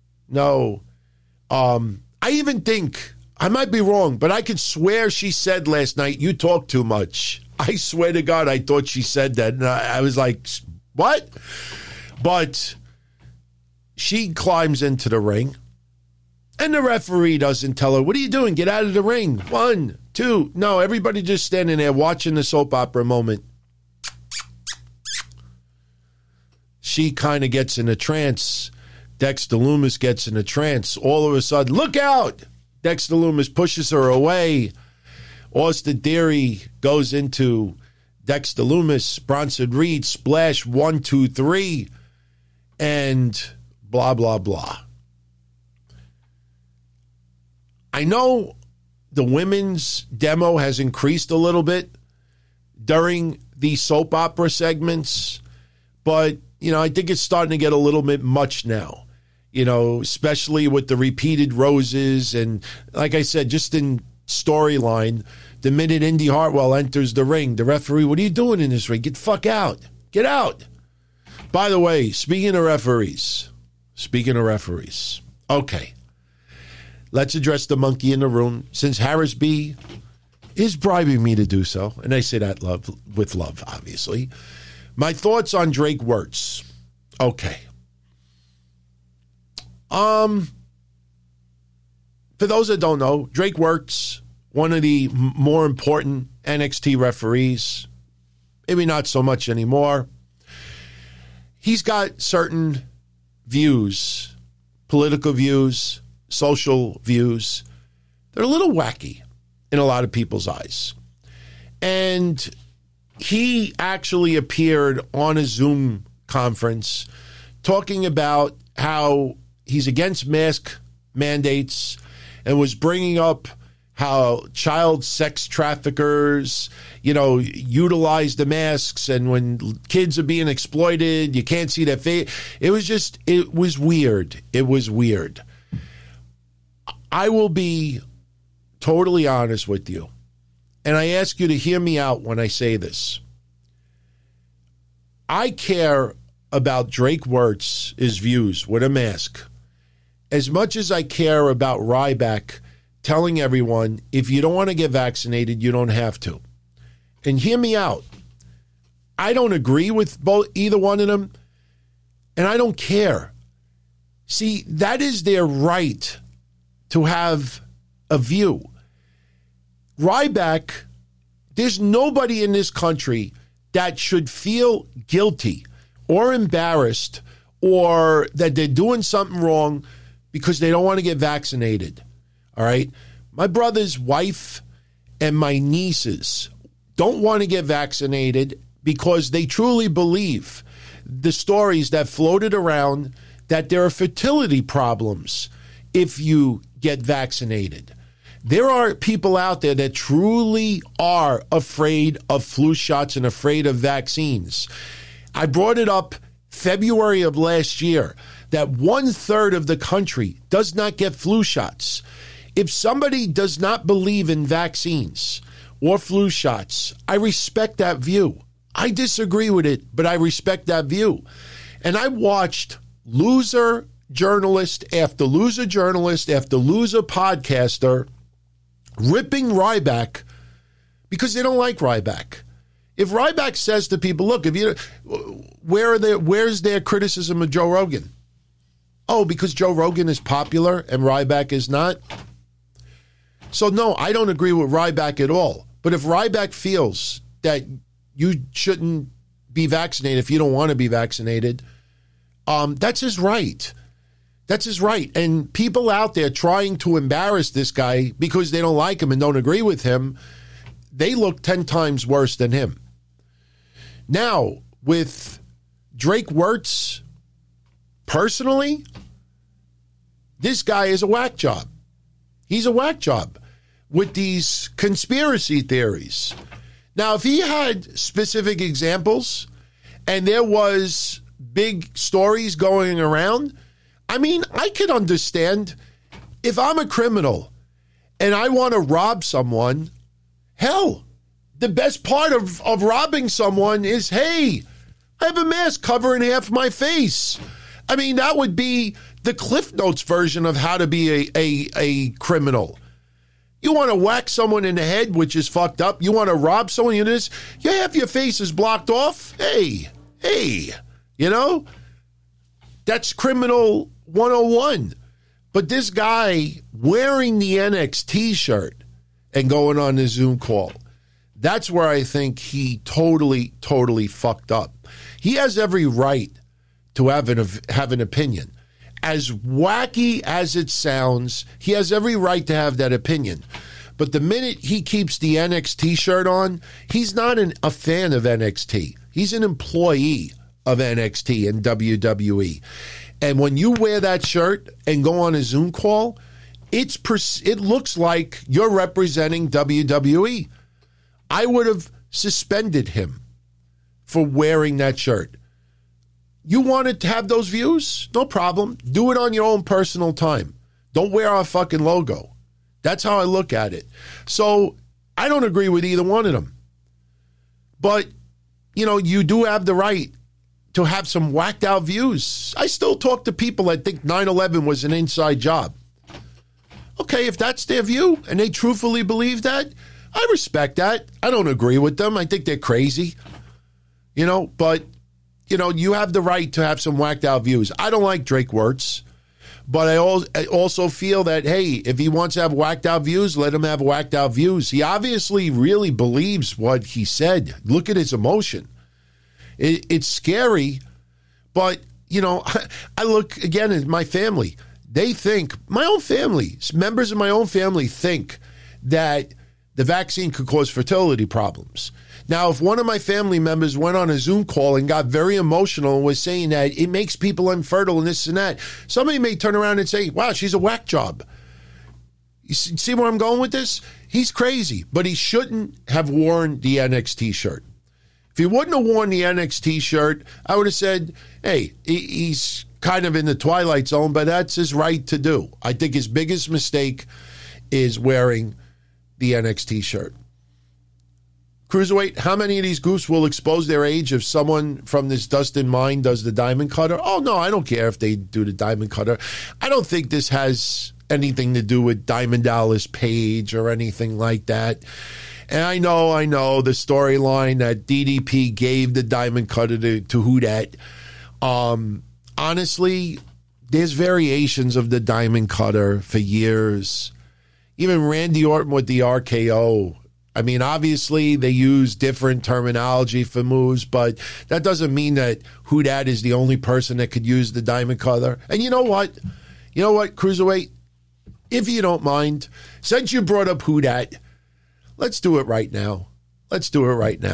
I even think, I might be wrong, but I could swear she said last night, you talk too much. I swear to God, I thought she said that. And I was like, what? But she climbs into the ring, and the referee doesn't tell her, what are you doing? Get out of the ring. 1, 2. No, everybody just standing there watching the soap opera moment. She kind of gets in a trance. Dexter Lumis gets in a trance. All of a sudden, look out! Dexter Lumis pushes her away. Austin Theory goes into Dexter Lumis. Bronson Reed splash 1, 2, 3. And blah, blah, blah. I know the women's demo has increased a little bit during the soap opera segments, but, I think it's starting to get a little bit much now. Especially with the repeated roses and, like I said, just in storyline. The minute Indy Hartwell enters the ring, the referee, what are you doing in this ring? Get the fuck out. Get out. By the way, speaking of referees. Okay. Let's address the monkey in the room. Since Harris B is bribing me to do so, and I say that with love, obviously. My thoughts on Drake Wuertz. Okay. For those that don't know, Drake Wuertz, one of the more important NXT referees, maybe not so much anymore. He's got certain views, political views, social views. They're a little wacky in a lot of people's eyes. And he actually appeared on a Zoom conference talking about how he's against mask mandates and was bringing up how child sex traffickers, utilize the masks, and when kids are being exploited, you can't see their face. It was weird. It was weird. I will be totally honest with you, and I ask you to hear me out when I say this. I care about Drake Wuertz's views with a mask as much as I care about Ryback telling everyone, if you don't want to get vaccinated, you don't have to. And hear me out. I don't agree with either one of them, and I don't care. See, that is their right to have a view. Ryback, there's nobody in this country that should feel guilty or embarrassed or that they're doing something wrong because they don't want to get vaccinated. All right? My brother's wife and my nieces don't want to get vaccinated because they truly believe the stories that floated around that there are fertility problems if you get vaccinated. There are people out there that truly are afraid of flu shots and afraid of vaccines. I brought it up February of last year that 1/3 of the country does not get flu shots. If somebody does not believe in vaccines or flu shots, I respect that view. I disagree with it, but I respect that view. And I watched loser journalist after loser journalist after loser podcaster ripping Ryback because they don't like Ryback. If Ryback says to people, look, where's their criticism of Joe Rogan? Oh, because Joe Rogan is popular and Ryback is not? So, no, I don't agree with Ryback at all. But if Ryback feels that you shouldn't be vaccinated if you don't want to be vaccinated, that's his right. That's his right. And people out there trying to embarrass this guy because they don't like him and don't agree with him, they look 10 times worse than him. Now, with Drake Wuertz, personally, this guy is a whack job. He's a whack job with these conspiracy theories. Now, if he had specific examples and there was big stories going around, I mean, I could understand if I'm a criminal and I want to rob someone, hell, the best part of robbing someone is, hey, I have a mask covering half my face. I mean, that would be the Cliff Notes version of how to be a criminal. You want to whack someone in the head, which is fucked up. You want to rob someone, you have your face is blocked off. Hey, that's criminal 101. But this guy wearing the NXT shirt and going on the Zoom call, that's where I think he totally, totally fucked up. He has every right to have an opinion. As wacky as it sounds, he has every right to have that opinion. But the minute he keeps the NXT shirt on, he's not a fan of NXT. He's an employee of NXT and WWE. And when you wear that shirt and go on a Zoom call, it looks like you're representing WWE. I would have suspended him for wearing that shirt. You wanted to have those views? No problem. Do it on your own personal time. Don't wear our fucking logo. That's how I look at it. So I don't agree with either one of them. But, you do have the right to have some whacked out views. I still talk to people that think 9/11 was an inside job. Okay, if that's their view and they truthfully believe that, I respect that. I don't agree with them. I think they're crazy. But, you have the right to have some whacked out views. I don't like Drake Wirtz, but I also feel that, hey, if he wants to have whacked out views, let him have whacked out views. He obviously really believes what he said. Look at his emotion. It's scary, but, I look again at my family. They think, my own family, members of my own family think that the vaccine could cause fertility problems. Now, if one of my family members went on a Zoom call and got very emotional and was saying that it makes people infertile and this and that, somebody may turn around and say, wow, she's a whack job. You see where I'm going with this? He's crazy, but he shouldn't have worn the NXT shirt. If he wouldn't have worn the NXT shirt, I would have said, hey, he's kind of in the twilight zone, but that's his right to do. I think his biggest mistake is wearing the NXT shirt. Cruiserweight, how many of these goofs will expose their age if someone from this Dustin Mine does the Diamond Cutter? Oh, no, I don't care if they do the Diamond Cutter. I don't think this has anything to do with Diamond Dallas Page or anything like that. And I know the storyline that DDP gave the Diamond Cutter to Who Dat. Honestly, there's variations of the Diamond Cutter for years. Even Randy Orton with the RKO. I mean, obviously, they use different terminology for moves, but that doesn't mean that Who Dat is the only person that could use the Diamond Cutter. And you know what? Cruiserweight? If you don't mind, since you brought up Who Dat, let's do it right now. Let's do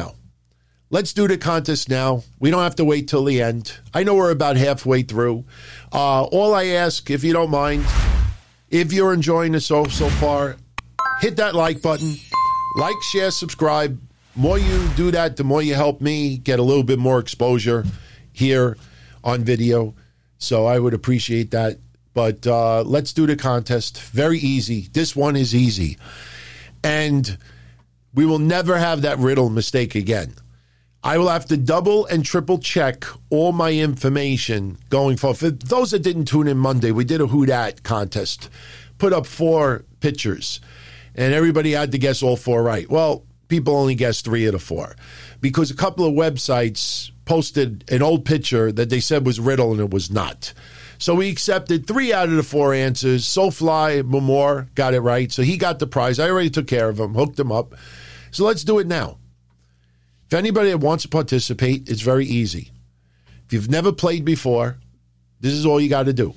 the contest now. We don't have to wait till the end. I know we're about halfway through. All I ask, if you don't mind, if you're enjoying the show so far, hit that like button. Like, share, subscribe. The more you do that, the more you help me get a little bit more exposure here on video. So I would appreciate that. But let's do the contest. Very easy. This one is easy. And we will never have that Riddle mistake again. I will have to double and triple check all my information going forward. For those that didn't tune in Monday, we did a Who Dat contest. Put up 4 pictures. And everybody had to guess all 4 right. Well, people only guessed 3 of the 4. Because a couple of websites posted an old picture that they said was Riddle and it was not. So we accepted 3 out of the 4 answers. Soulfly Mamor got it right. So he got the prize. I already took care of him, hooked him up. So let's do it now. If anybody that wants to participate, it's very easy. If you've never played before, this is all you got to do.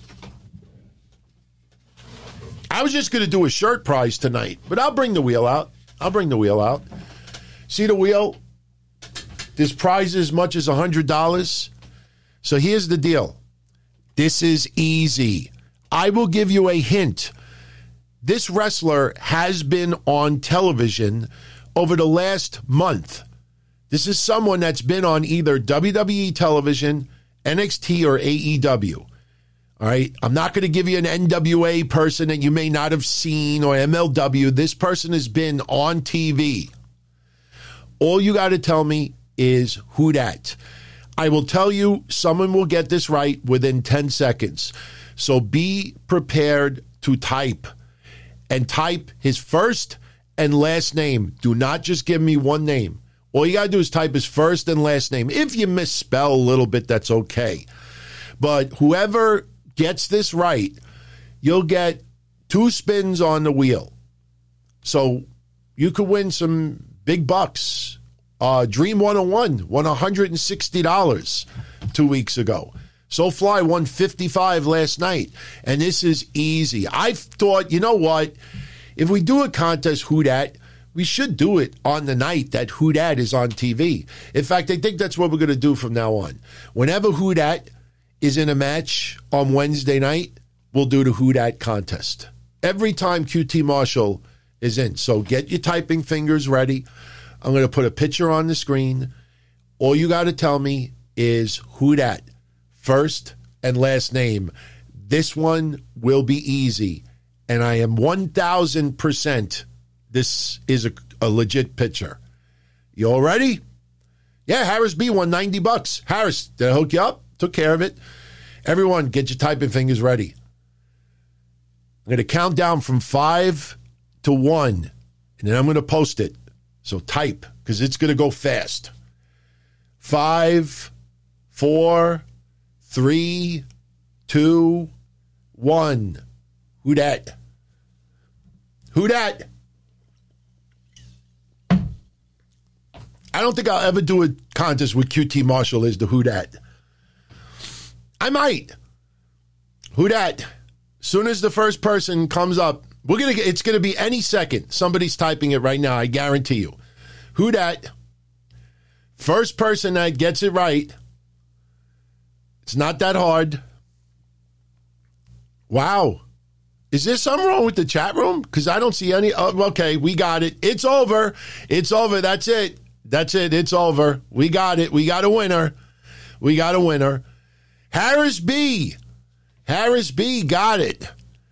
I was just going to do a shirt prize tonight, but I'll bring the wheel out. See the wheel? This prize is as much as $100. So here's the deal. This is easy. I will give you a hint. This wrestler has been on television over the last month. This is someone that's been on either WWE television, NXT, or AEW. All right? I'm not going to give you an NWA person that you may not have seen or MLW. This person has been on TV. All you got to tell me is Who Dat. I will tell you someone will get this right within 10 seconds. So be prepared to type. And type his first and last name. Do not just give me one name. All you got to do is type his first and last name. If you misspell a little bit, that's okay. But whoever gets this right, you'll get 2 spins on the wheel. So you could win some big bucks. Dream 101 won $160 2 weeks ago. Soulfly won $55 last night. And this is easy. I thought, you know what? If we do a contest, Who Dat, we should do it on the night that Who Dat is on TV. In fact, I think that's what we're going to do from now on. Whenever Who Dat is in a match on Wednesday night, we'll do the Who Dat contest. Every time QT Marshall is in. So get your typing fingers ready. I'm going to put a picture on the screen. All you got to tell me is Who Dat, first and last name. This one will be easy. And I am 1,000% this is a legit picture. You all ready? Yeah, Harris B won $90. Harris, did I hook you up? Took care of it. Everyone, get your typing fingers ready. I'm going to count down from 5 to 1, and then I'm going to post it. So type, because it's going to go fast. 5, 4, 3, 2, 1. Who dat? Who dat? I don't think I'll ever do a contest with QT Marshall as the who dat. I might. Who dat? Soon as the first person comes up, it's gonna be any second. Somebody's typing it right now, I guarantee you. Who dat? First person that gets it right. It's not that hard. Wow. Is there something wrong with the chat room? Because I don't see any. Okay, we got it. It's over. It's over. That's it. That's it. It's over. We got it. We got a winner. We got a winner. Harris B. Harris B got it.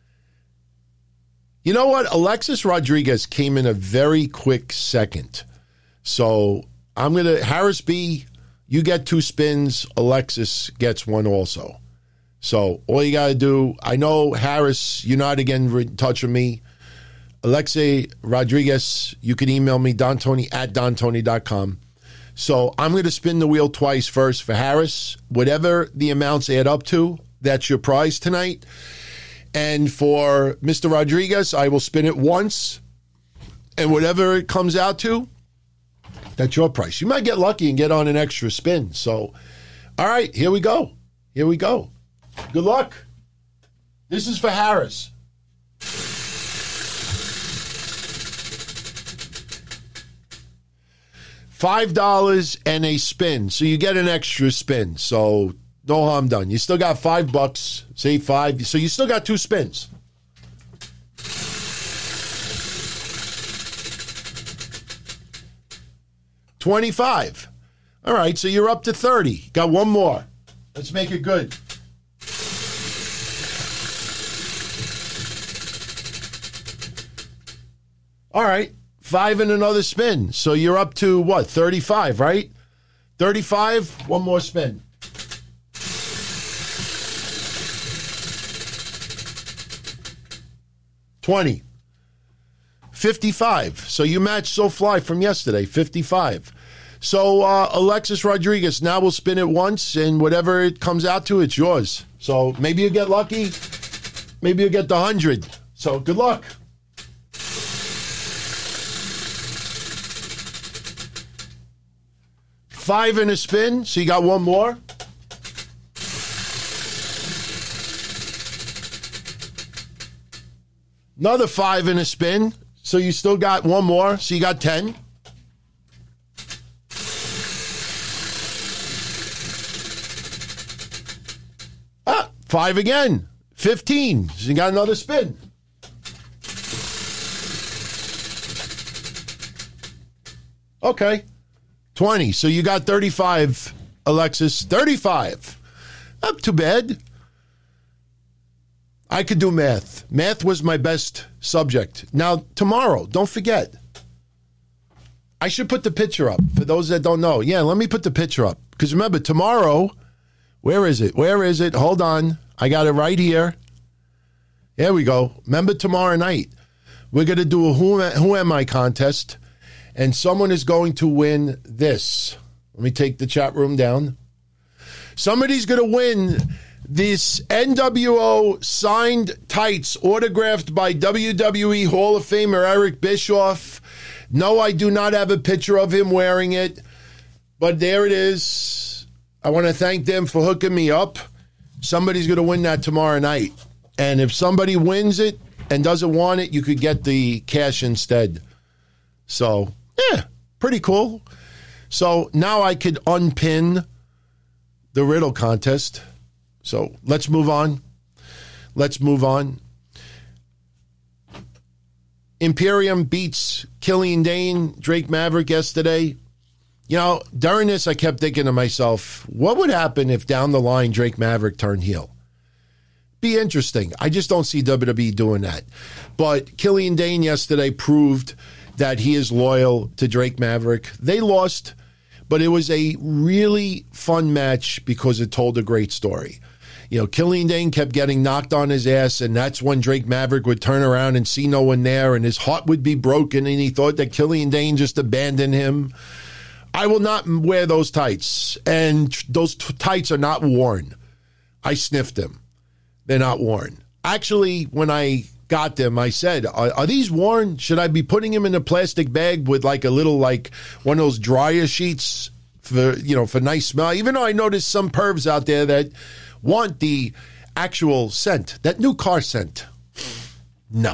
You know what? Alexis Rodriguez came in a very quick second. So I'm going to, Harris B, you get 2 spins. Alexis gets 1 also. So all you got to do, I know, Harris, you're not again in touch with me. Alexei Rodriguez, you can email me, dontony@dontony.com. So I'm going to spin the wheel twice first for Harris. Whatever the amounts add up to, that's your prize tonight. And for Mr. Rodriguez, I will spin it once. And whatever it comes out to, that's your price. You might get lucky and get on an extra spin. So, all right, here we go. Here we go. Good luck. This is for Harris. $5 and a spin. So you get an extra spin. So no harm done. You still got $5. Say 5. So you still got 2 spins. $25. All right, so you're up to 30. Got 1 more. Let's make it good. All right, 5 and another spin. So you're up to what? 35, right? 35, 1 more spin. $20. $55. So you matched SoFly from yesterday, $55. So Alexis Rodriguez, now we'll spin it once, and whatever it comes out to, it's yours. So maybe you get lucky. Maybe you get the 100. So good luck. $5 in a spin, so you got 1 more. Another 5 in a spin, so you still got 1 more, so you got 10. Ah, 5 again, 15, so you got another spin. Okay. 20. So you got 35, Alexis. 35. Not too bad. I could do math. Math was my best subject. Now, tomorrow, don't forget. I should put the picture up for those that don't know. Yeah, let me put the picture up. Because remember, tomorrow, where is it? Where is it? Hold on. I got it right here. There we go. Remember tomorrow night, we're going to do a Who Am I contest. And someone is going to win this. Let me take the chat room down. Somebody's going to win this NWO signed tights autographed by WWE Hall of Famer Eric Bischoff. No, I do not have a picture of him wearing it, but there it is. I want to thank them for hooking me up. Somebody's going to win that tomorrow night. And if somebody wins it and doesn't want it, you could get the cash instead. So, yeah, pretty cool. So now I could unpin the riddle contest. So let's move on. Let's move on. Imperium beats Killian Dane, Drake Maverick yesterday. You know, during this, I kept thinking to myself, what would happen if down the line Drake Maverick turned heel? be interesting. I just don't see WWE doing that. But Killian Dane yesterday proved that he is loyal to Drake Maverick. They lost, but it was a really fun match because it told a great story. You know, Killian Dane kept getting knocked on his ass, and that's when Drake Maverick would turn around and see no one there, and his heart would be broken, and he thought that Killian Dane just abandoned him. I will not wear those tights, and those tights are not worn. I sniffed them. They're not worn. Actually, when I got them, I said, are these worn? Should I be putting them in a plastic bag with like a little, like one of those dryer sheets for, you know, for nice smell? Even though I noticed some pervs out there that want the actual scent, that new car scent. No.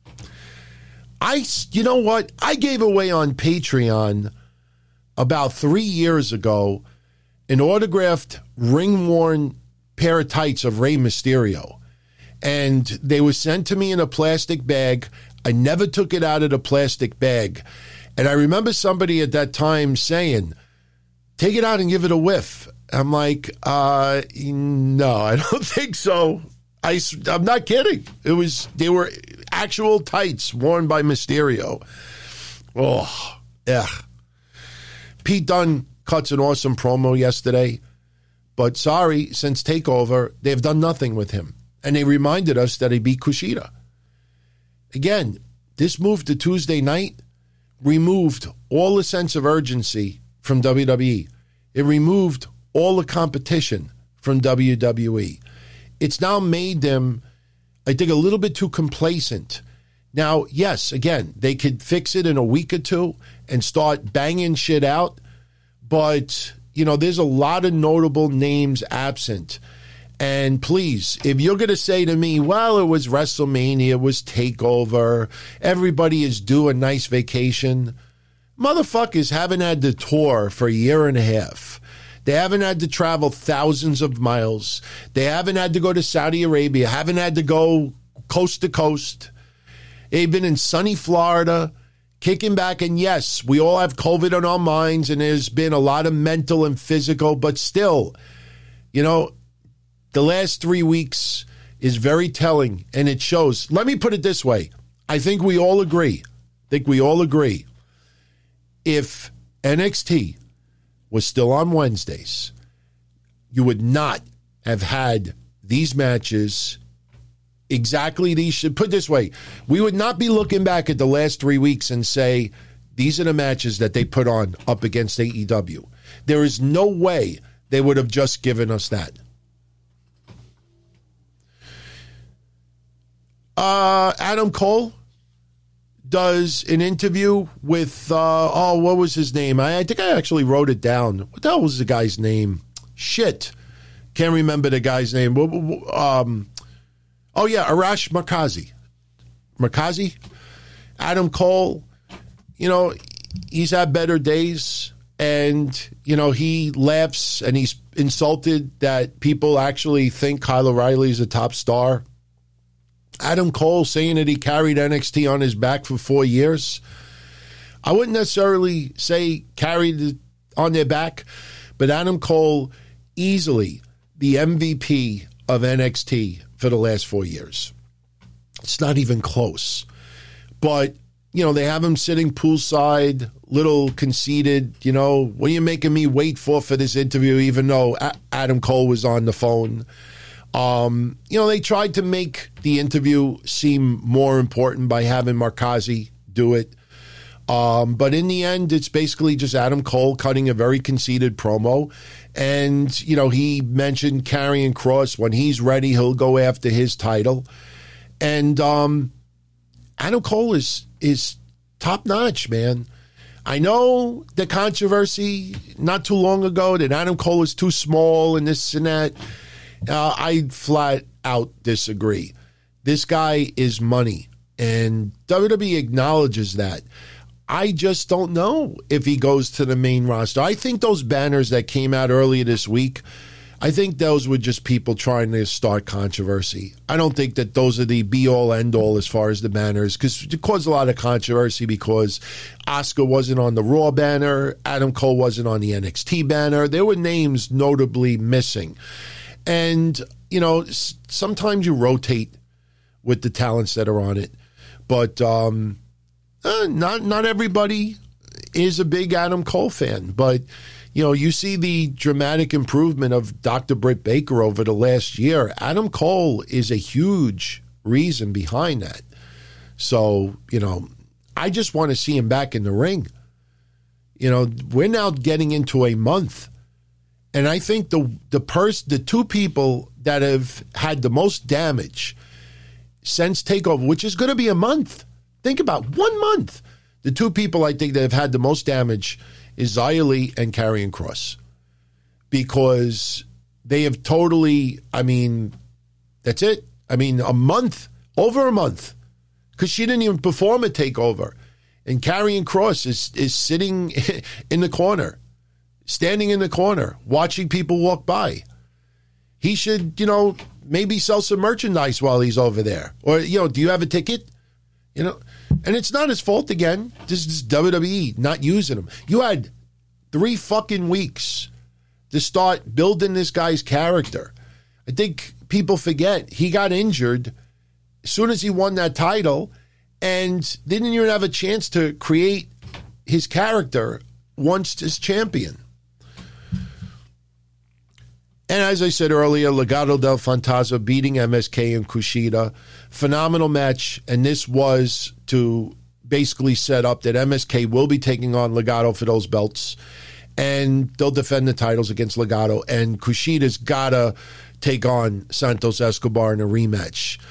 You know what? I gave away on Patreon about 3 years ago an autographed ring-worn pair of tights of Rey Mysterio. And they were sent to me in a plastic bag. I never took it out of the plastic bag. And I remember somebody at that time saying, take it out and give it a whiff. I'm like, no, I don't think so. I'm not kidding. They were actual tights worn by Mysterio. Oh, yeah. Pete Dunne cuts an awesome promo yesterday, but sorry, since TakeOver, they've done nothing with him. And they reminded us that he beat Kushida. Again, this move to Tuesday night removed all the sense of urgency from WWE. It removed all the competition from WWE. It's now made them, I think, a little bit too complacent. Now, yes, again, they could fix it in a week or two and start banging shit out. But, you know, there's a lot of notable names absent. And please, if you're going to say to me, well, it was WrestleMania, it was TakeOver, everybody is due a nice vacation. Motherfuckers haven't had to tour for a year and a half. They haven't had to travel thousands of miles. They haven't had to go to Saudi Arabia, haven't had to go coast to coast. They've been in sunny Florida, kicking back. And yes, we all have COVID on our minds, and there's been a lot of mental and physical, but still, you know, the last 3 weeks is very telling, and it shows. Let me put it this way. I think we all agree. If NXT was still on Wednesdays, you would not have had these matches exactly these. Put it this way, we would not be looking back at the last 3 weeks and say, these are the matches that they put on up against AEW. There is no way they would have just given us that. Adam Cole does an interview with, what was his name? I think I actually wrote it down. What the hell was the guy's name? Shit. Can't remember the guy's name. Arash Markazi. Adam Cole, you know, he's had better days, and, you know, he laughs and he's insulted that people actually think Kyle O'Reilly is a top star. Adam Cole saying that he carried NXT on his back for 4 years. I wouldn't necessarily say carried it on their back, but Adam Cole easily the MVP of NXT for the last 4 years. It's not even close. But, you know, they have him sitting poolside, little conceited, you know, what are you making me wait for this interview, even though Adam Cole was on the phone? You know, they tried to make the interview seem more important by having Markazi do it. But in the end, it's basically just Adam Cole cutting a very conceited promo. And, you know, he mentioned Karrion Kross. When he's ready, he'll go after his title. And Adam Cole is top-notch, man. I know the controversy not too long ago that Adam Cole is too small and this and that. I flat out disagree. This guy is money, and WWE acknowledges that. I just don't know if he goes to the main roster. I think those banners that came out earlier this week, I think those were just people trying to start controversy. I don't think that those are the be-all, end-all as far as the banners, because it caused a lot of controversy because Asuka wasn't on the Raw banner, Adam Cole wasn't on the NXT banner. There were names notably missing. And sometimes you rotate with the talents that are on it, but not everybody is a big Adam Cole fan. But you see the dramatic improvement of Dr. Britt Baker over the last year. Adam Cole is a huge reason behind that. So I just want to see him back in the ring. We're now getting into a month, and I think the two people that have had the most damage since TakeOver, which is going to be a month. Think about 1 month. The two people I think that have had the most damage is Xia Li and Karrion Kross, because they have totally, that's it. A month, over a month, because she didn't even perform a TakeOver. And Karrion Kross is sitting in the corner, standing in the corner, watching people walk by. He should, maybe sell some merchandise while he's over there. Or, do you have a ticket? And it's not his fault again. This is WWE not using him. You had 3 fucking weeks to start building this guy's character. I think people forget he got injured as soon as he won that title and didn't even have a chance to create his character once as champion. And as I said earlier, Legado del Fantasma beating MSK and Kushida. Phenomenal match. And this was to basically set up that MSK will be taking on Legado for those belts. And they'll defend the titles against Legado. And Kushida's got to take on Santos Escobar in a rematch.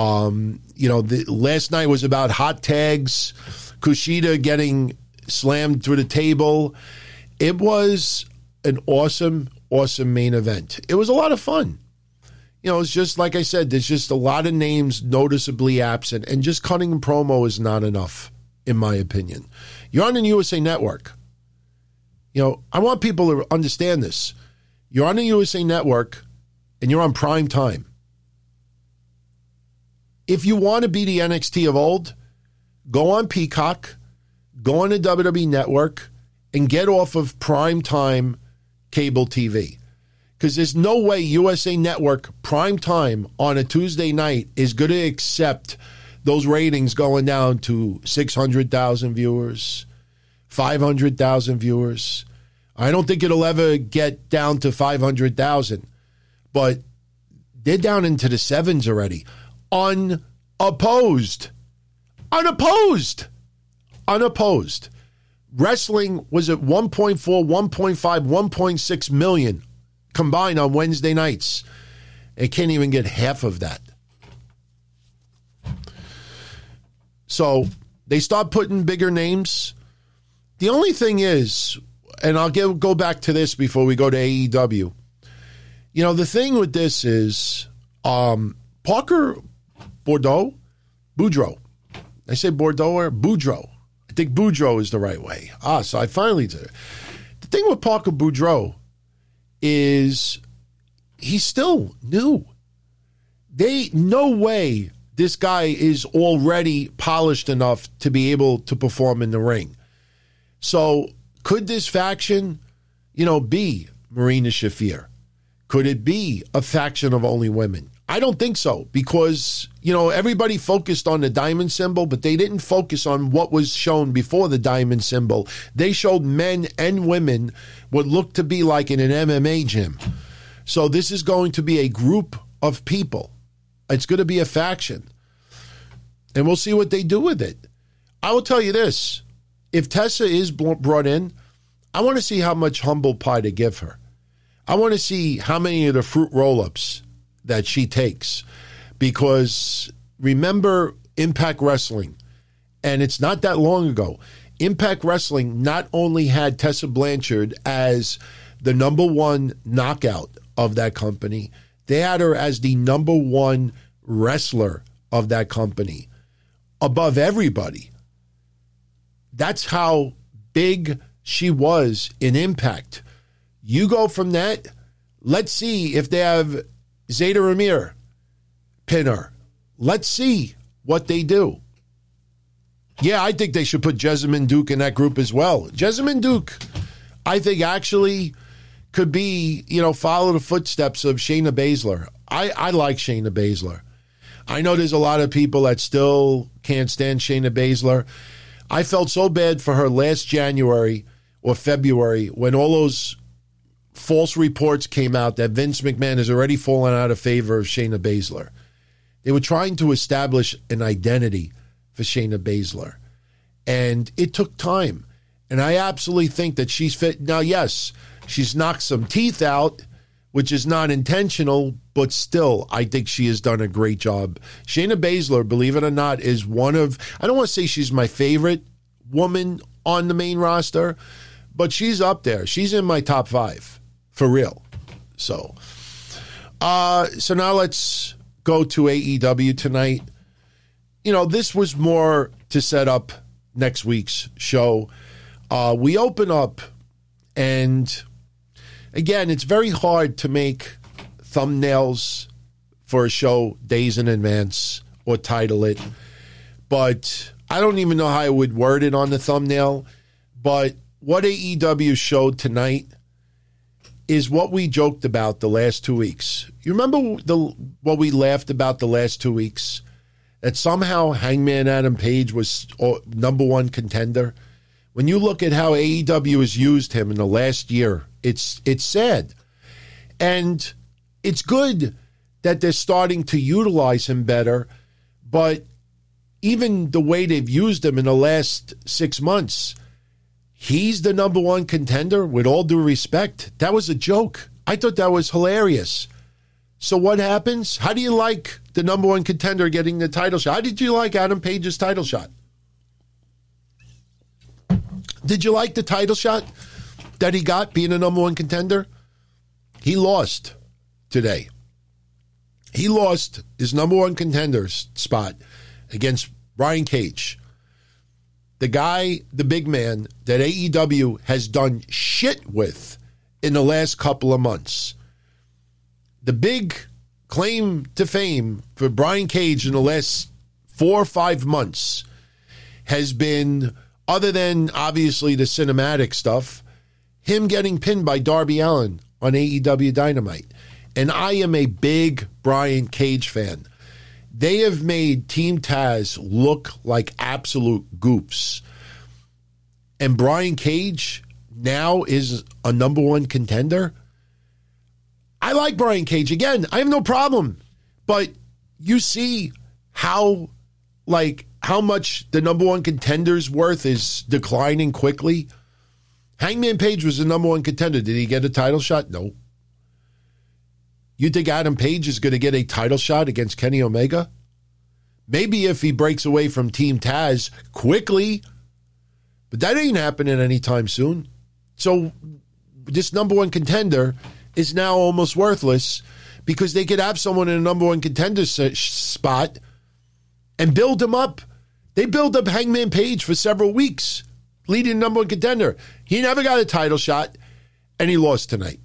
Last night was about hot tags. Kushida getting slammed through the table. It was an awesome main event. It was a lot of fun. It's just like I said, there's just a lot of names noticeably absent, and just cutting a promo is not enough, in my opinion. You're on the USA Network. I want people to understand this. You're on the USA Network, and you're on prime time. If you want to be the NXT of old, go on Peacock, go on the WWE Network, and get off of prime time cable TV. Because there's no way USA Network prime time on a Tuesday night is going to accept those ratings going down to 600,000 viewers, 500,000 viewers. I don't think it'll ever get down to 500,000, but they're down into the sevens already. Unopposed. Wrestling was at 1.4, 1.5, 1.6 million combined on Wednesday nights. It can't even get half of that. So they start putting bigger names. The only thing is, and I'll go back to this before we go to AEW. The thing with this is Parker Boudreaux. I say Bordeaux or Boudreaux. I think Boudreaux is the right way. So I finally did it. The thing with Parker Boudreaux is he's still new. No way this guy is already polished enough to be able to perform in the ring. So could this faction, be Marina Shafir? Could it be a faction of only women? I don't think so, because, everybody focused on the diamond symbol, but they didn't focus on what was shown before the diamond symbol. They showed men and women what looked to be like in an MMA gym. So this is going to be a group of people. It's going to be a faction. And we'll see what they do with it. I will tell you this. If Tessa is brought in, I want to see how much humble pie to give her. I want to see how many of the fruit roll-ups that she takes, because remember Impact Wrestling, and it's not that long ago. Impact Wrestling not only had Tessa Blanchard as the number one knockout of that company, they had her as the number one wrestler of that company, above everybody. That's how big she was in Impact. You go from that, let's see if they have Zeta Ramir pin her. Let's see what they do. Yeah, I think they should put Jessamine Duke in that group as well. Jessamine Duke, I think, actually could be, follow the footsteps of Shayna Baszler. I like Shayna Baszler. I know there's a lot of people that still can't stand Shayna Baszler. I felt so bad for her last January or February when all those false reports came out that Vince McMahon has already fallen out of favor of Shayna Baszler. They were trying to establish an identity for Shayna Baszler. And it took time. And I absolutely think that she's fit. Now, yes, she's knocked some teeth out, which is not intentional, but still, I think she has done a great job. Shayna Baszler, believe it or not, is one of, I don't want to say she's my favorite woman on the main roster, but she's up there. She's in my top 5, for real. So now let's go to AEW tonight. This was more to set up next week's show. We open up, and again, it's very hard to make thumbnails for a show days in advance or title it. But I don't even know how I would word it on the thumbnail. But what AEW showed tonight is what we joked about the last 2 weeks. You remember what we laughed about the last 2 weeks? That somehow Hangman Adam Page was number one contender. When you look at how AEW has used him in the last year, it's sad. And it's good that they're starting to utilize him better, but even the way they've used him in the last 6 months, he's the number one contender, with all due respect. That was a joke. I thought that was hilarious. So what happens? How do you like the number one contender getting the title shot? How did you like Adam Page's title shot? Did you like the title shot that he got being a number one contender? He lost today. He lost his number one contender spot against Brian Cage. The guy, the big man that AEW has done shit with in the last couple of months. The big claim to fame for Brian Cage in the last 4 or 5 months has been, other than obviously the cinematic stuff, him getting pinned by Darby Allin on AEW Dynamite. And I am a big Brian Cage fan. They have made Team Taz look like absolute goofs. And Brian Cage now is a number one contender. I like Brian Cage. Again, I have no problem. But you see how much the number one contender's worth is declining quickly. Hangman Page was the number one contender. Did he get a title shot? No. You think Adam Page is going to get a title shot against Kenny Omega? Maybe if he breaks away from Team Taz quickly, but that ain't happening anytime soon. So this number one contender is now almost worthless because they could have someone in a number one contender spot and build him up. They build up Hangman Page for several weeks, leading number one contender. He never got a title shot, and he lost tonight.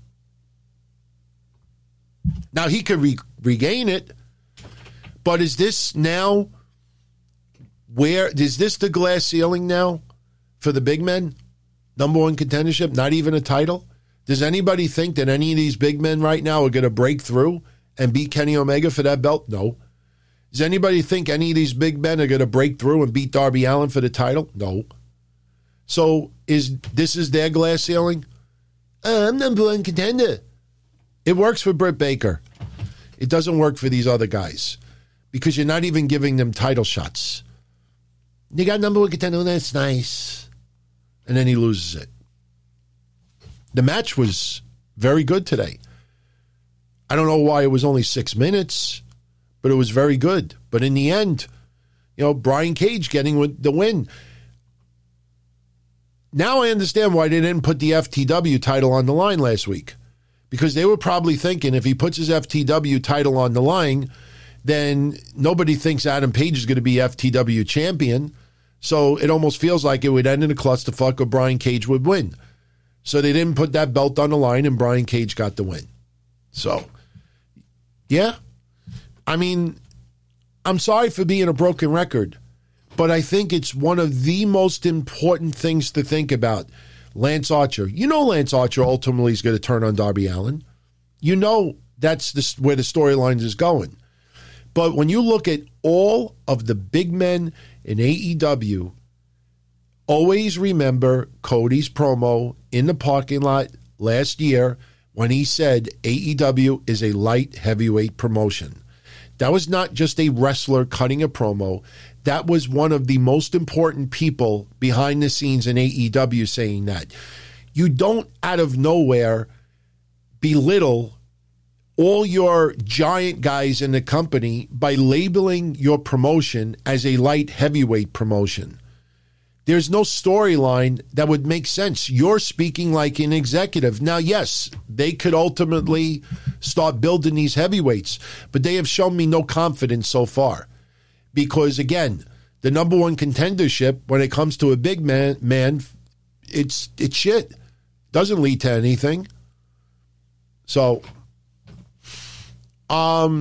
Now, he could regain it, but is this now is this the glass ceiling now for the big men? Number one contendership, not even a title? Does anybody think that any of these big men right now are going to break through and beat Kenny Omega for that belt? No. Does anybody think any of these big men are going to break through and beat Darby Allin for the title? No. So this is their glass ceiling? I'm number one contender. It works for Britt Baker. It doesn't work for these other guys because you're not even giving them title shots. You got number one contender, that's nice. And then he loses it. The match was very good today. I don't know why it was only 6 minutes, but it was very good. But in the end, Brian Cage getting the win. Now I understand why they didn't put the FTW title on the line last week. Because they were probably thinking if he puts his FTW title on the line, then nobody thinks Adam Page is going to be FTW champion. So it almost feels like it would end in a clusterfuck or Brian Cage would win. So they didn't put that belt on the line and Brian Cage got the win. So, yeah. I mean, I'm sorry for being a broken record, but I think it's one of the most important things to think about. Lance Archer. You know Lance Archer ultimately is going to turn on Darby Allin. You know that's where the storyline is going. But when you look at all of the big men in AEW, always remember Cody's promo in the parking lot last year when he said AEW is a light heavyweight promotion. That was not just a wrestler cutting a promo. That was one of the most important people behind the scenes in AEW saying that. You don't, out of nowhere, belittle all your giant guys in the company by labeling your promotion as a light heavyweight promotion. There's no storyline that would make sense. You're speaking like an executive. Now, yes, they could ultimately start building these heavyweights, but they have shown me no confidence so far. Because, again, the number one contendership, when it comes to a big man, it's shit. Doesn't lead to anything. So, I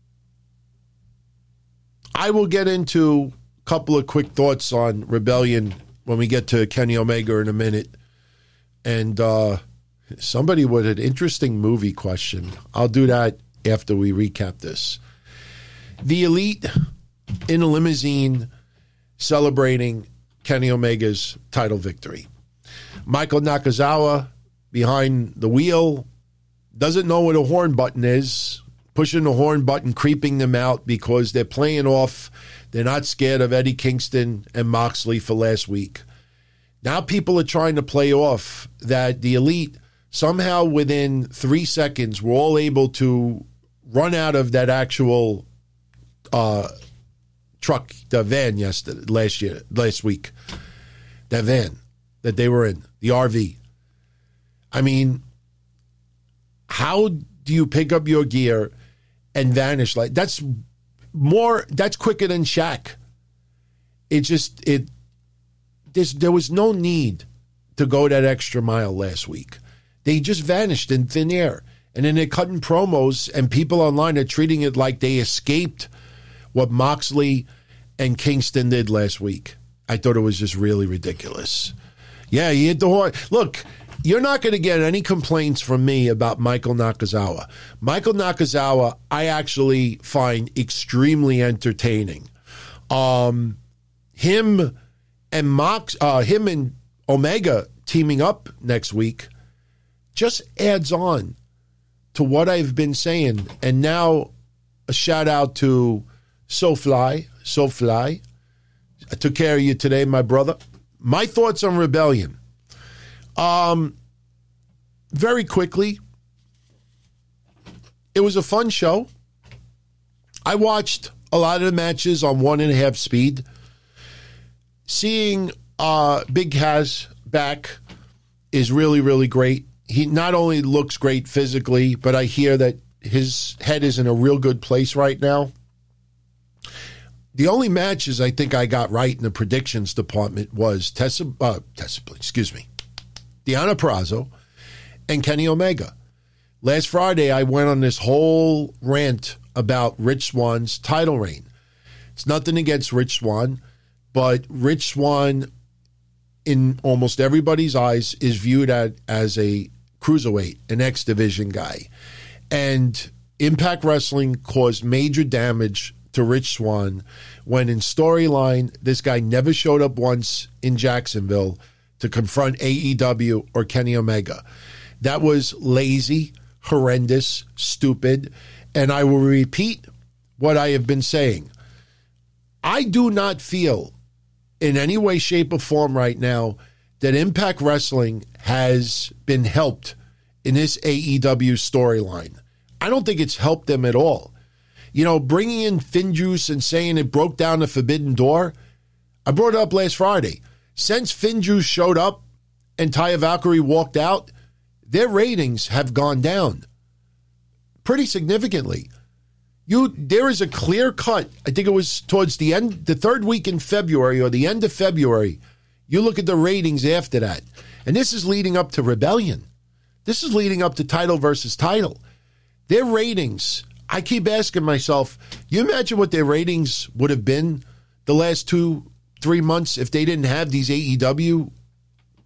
will get into a couple of quick thoughts on Rebellion when we get to Kenny Omega in a minute. And somebody with an interesting movie question. I'll do that after we recap this. The Elite in a limousine celebrating Kenny Omega's title victory. Michael Nakazawa behind the wheel doesn't know what a horn button is, pushing the horn button, creeping them out because they're playing off. They're not scared of Eddie Kingston and Moxley for last week. Now people are trying to play off that the Elite somehow within 3 seconds were all able to run out of that actual truck, the van last week. That van that they were in, the RV. I mean, how do you pick up your gear and vanish like that's quicker than Shaq. There was no need to go that extra mile last week. They just vanished in thin air. And then they're cutting promos and people online are treating it like they escaped what Moxley and Kingston did last week. I thought it was just really ridiculous. Yeah, he hit the horn. Look, you're not going to get any complaints from me about Michael Nakazawa. Michael Nakazawa, I actually find extremely entertaining. Him and Omega teaming up next week just adds on to what I've been saying. And now a shout out to SoFly. I took care of you today, my brother. My thoughts on Rebellion. Very quickly, it was a fun show. I watched a lot of the matches on 1.5 speed. Seeing Big Cass back is really, really great. He not only looks great physically, but I hear that his head is in a real good place right now. The only matches I think I got right in the predictions department was Deonna Purrazzo and Kenny Omega. Last Friday, I went on this whole rant about Rich Swann's title reign. It's nothing against Rich Swann, but Rich Swann, in almost everybody's eyes, is viewed as a cruiserweight, an X Division guy. And Impact Wrestling caused major damage to Rich Swann when in storyline, this guy never showed up once in Jacksonville to confront AEW or Kenny Omega. That was lazy, horrendous, stupid, and I will repeat what I have been saying. I do not feel in any way, shape, or form right now that Impact Wrestling has been helped in this AEW storyline. I don't think it's helped them at all. You know, bringing in Finjuice and saying it broke down the forbidden door, I brought it up last Friday. Since Finjuice showed up and Taya Valkyrie walked out, their ratings have gone down pretty significantly. There is a clear cut. I think it was towards the end, the third week in February or the end of February. You look at the ratings after that. And this is leading up to Rebellion. This is leading up to title versus title. Their ratings, I keep asking myself, you imagine what their ratings would have been the last 2-3 months if they didn't have these AEW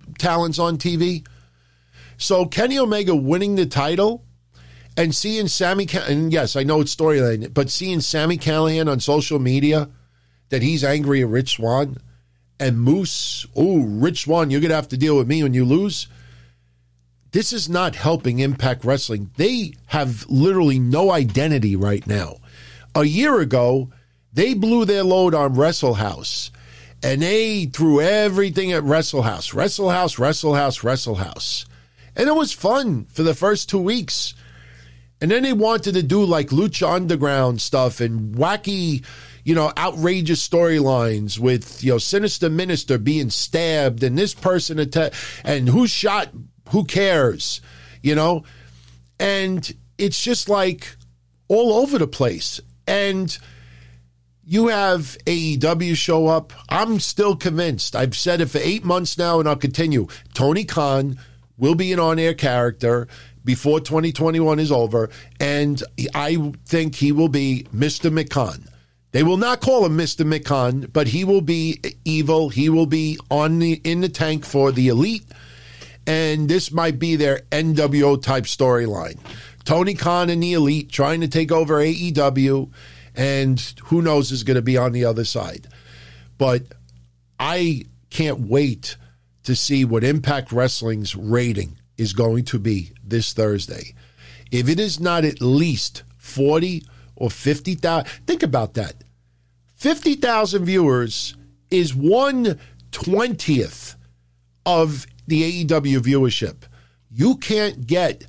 talents on TV. So Kenny Omega winning the title and seeing and yes, I know it's storyline, but seeing Sami Callihan on social media that he's angry at Rich Swann and Moose, Rich Swann, you're going to have to deal with me when you lose. This is not helping Impact Wrestling. They have literally no identity right now. A year ago, they blew their load on Wrestle House, and they threw everything at Wrestle House. Wrestle House, Wrestle House, Wrestle House. And it was fun for the first 2 weeks. And then they wanted to do like Lucha Underground stuff and wacky, outrageous storylines with, Sinister Minister being stabbed and this person and who shot, who cares, And it's just like all over the place. And you have AEW show up. I'm still convinced. I've said it for 8 months now, and I'll continue. Tony Khan will be an on-air character before 2021 is over, and I think he will be Mr. McCon. They will not call him Mr. McCon, but he will be evil. He will be in the tank for the Elite, and this might be their NWO type storyline. Tony Khan and the Elite trying to take over AEW, and who knows is going to be on the other side. But I can't wait to see what Impact Wrestling's rating is going to be this Thursday. If it is not at least 40 or 50,000, think about that. 50,000 viewers is 1/20th of the AEW viewership. You can't get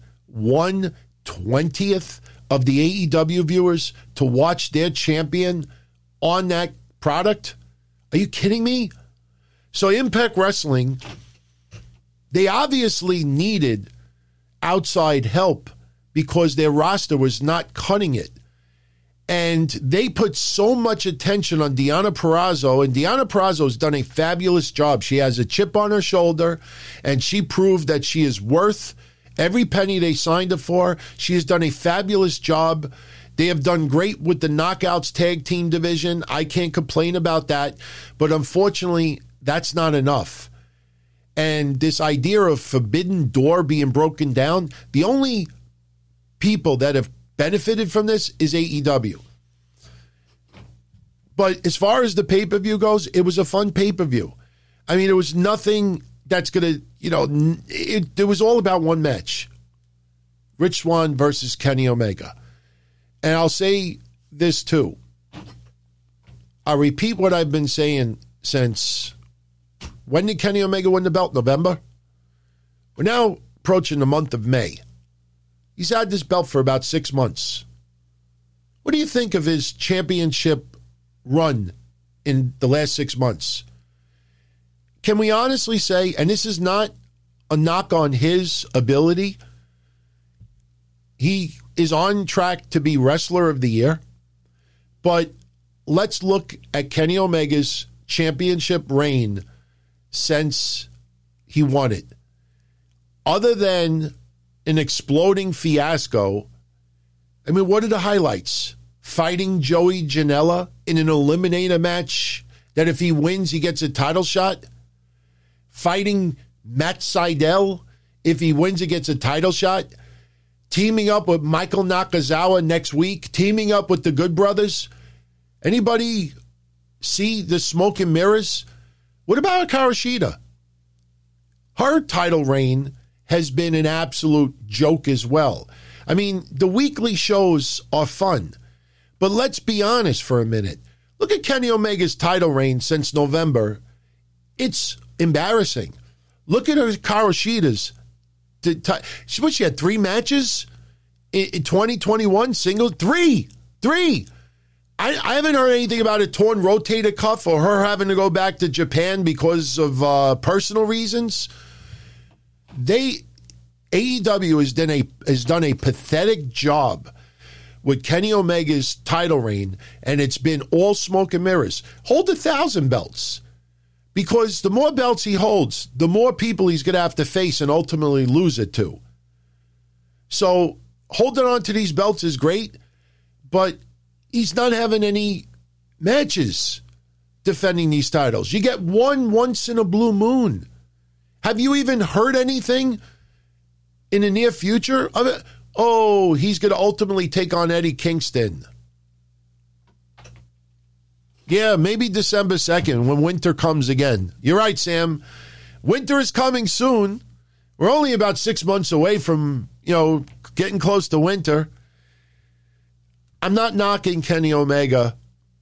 1/20th of the AEW viewers to watch their champion on that product? Are you kidding me? So Impact Wrestling, they obviously needed outside help because their roster was not cutting it. And they put so much attention on Deonna Purrazzo, and Deonna Purrazzo has done a fabulous job. She has a chip on her shoulder, and she proved that she is worth every penny they signed her for. She has done a fabulous job. They have done great with the Knockouts tag team division. I can't complain about that. But unfortunately, that's not enough. And this idea of Forbidden Door being broken down, the only people that have benefited from this is AEW. But as far as the pay-per-view goes, it was a fun pay-per-view. I mean, it was nothing that's going to, it was all about one match. Rich Swann versus Kenny Omega. And I'll say this too. I'll repeat what I've been saying since, when did Kenny Omega win the belt? November? We're now approaching the month of May. He's had this belt for about 6 months. What do you think of his championship run in the last 6 months? Can we honestly say, and this is not a knock on his ability, he is on track to be Wrestler of the Year, but let's look at Kenny Omega's championship reign since he won it. Other than an exploding fiasco, I mean, what are the highlights? Fighting Joey Janela in an eliminator match that if he wins, he gets a title shot? Fighting Matt Sydal, if he wins, he gets a title shot? Teaming up with Michael Nakazawa next week? Teaming up with the Good Brothers? Anybody see the smoke and mirrors? What about Hikaru Shida? Her title reign has been an absolute joke as well. I mean, the weekly shows are fun, but let's be honest for a minute. Look at Kenny Omega's title reign since November. It's embarrassing. Look at Hikaru Shida's. She had 3 matches in 2021, single? Three. I haven't heard anything about a torn rotator cuff or her having to go back to Japan because of personal reasons. AEW has done a pathetic job with Kenny Omega's title reign, and it's been all smoke and mirrors. Hold 1,000 belts, because the more belts he holds, the more people he's going to have to face and ultimately lose it to. So holding on to these belts is great, but he's not having any matches defending these titles. You get one once in a blue moon. Have you even heard anything in the near future? He's going to ultimately take on Eddie Kingston. Yeah, maybe December 2nd when winter comes again. You're right, Sam. Winter is coming soon. We're only about 6 months away from, getting close to winter. I'm not knocking Kenny Omega.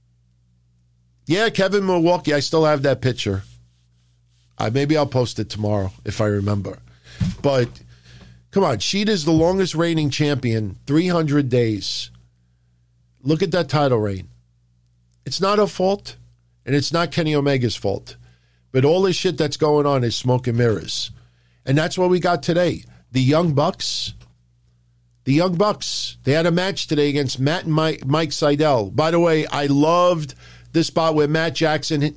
Yeah, Kevin Milwaukee, I still have that picture. Maybe I'll post it tomorrow if I remember. But, come on, Sheeta's the longest reigning champion, 300 days. Look at that title reign. It's not her fault, and it's not Kenny Omega's fault. But all this shit that's going on is smoke and mirrors. And that's what we got today. The Young Bucks. They had a match today against Matt and Mike Sydal. By the way, I loved the spot where Matt Jackson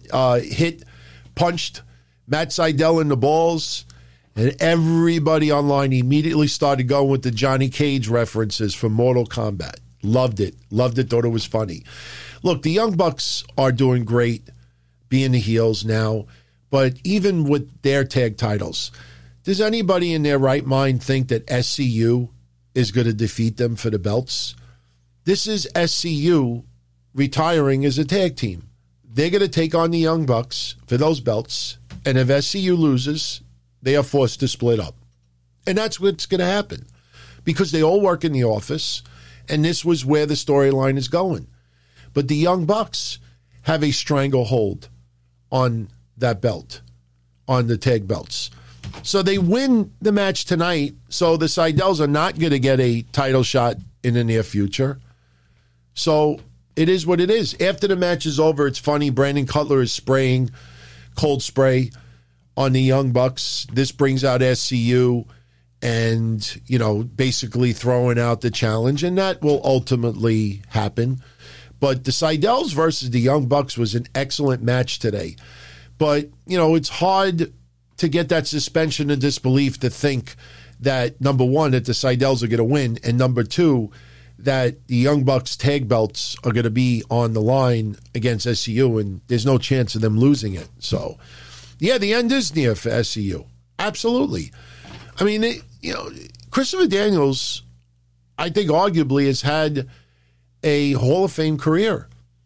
punched Matt Sydal in the balls, and everybody online immediately started going with the Johnny Cage references from Mortal Kombat. Loved it, thought it was funny. Look, the Young Bucks are doing great being the heels now, but even with their tag titles, does anybody in their right mind think that SCU is going to defeat them for the belts? This is SCU retiring as a tag team. They're going to take on the Young Bucks for those belts, and if SCU loses, they are forced to split up. And that's what's going to happen because they all work in the office, and this was where the storyline is going. But the Young Bucks have a stranglehold on that belt, on the tag belts. So they win the match tonight, so the Sydals are not going to get a title shot in the near future. So it is what it is. After the match is over, it's funny. Brandon Cutler is spraying cold spray on the Young Bucks. This brings out SCU and, basically throwing out the challenge, and that will ultimately happen. But the Sydals versus the Young Bucks was an excellent match today. But, it's hard to get that suspension of disbelief to think that, number one, that the Sydals are going to win, and number two, that the Young Bucks tag belts are going to be on the line against SCU, and there's no chance of them losing it. So, yeah, the end is near for SCU. Absolutely. I mean, Christopher Daniels, I think arguably has had a Hall of Fame career.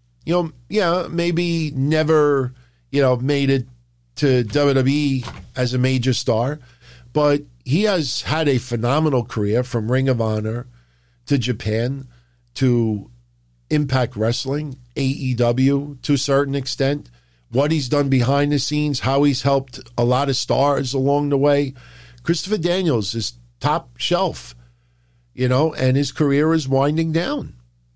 Maybe never, made it to WWE as a major star, but he has had a phenomenal career from Ring of Honor to Japan to Impact Wrestling, AEW to a certain extent, what he's done behind the scenes, how he's helped a lot of stars along the way. Christopher Daniels is top shelf, and his career is winding down.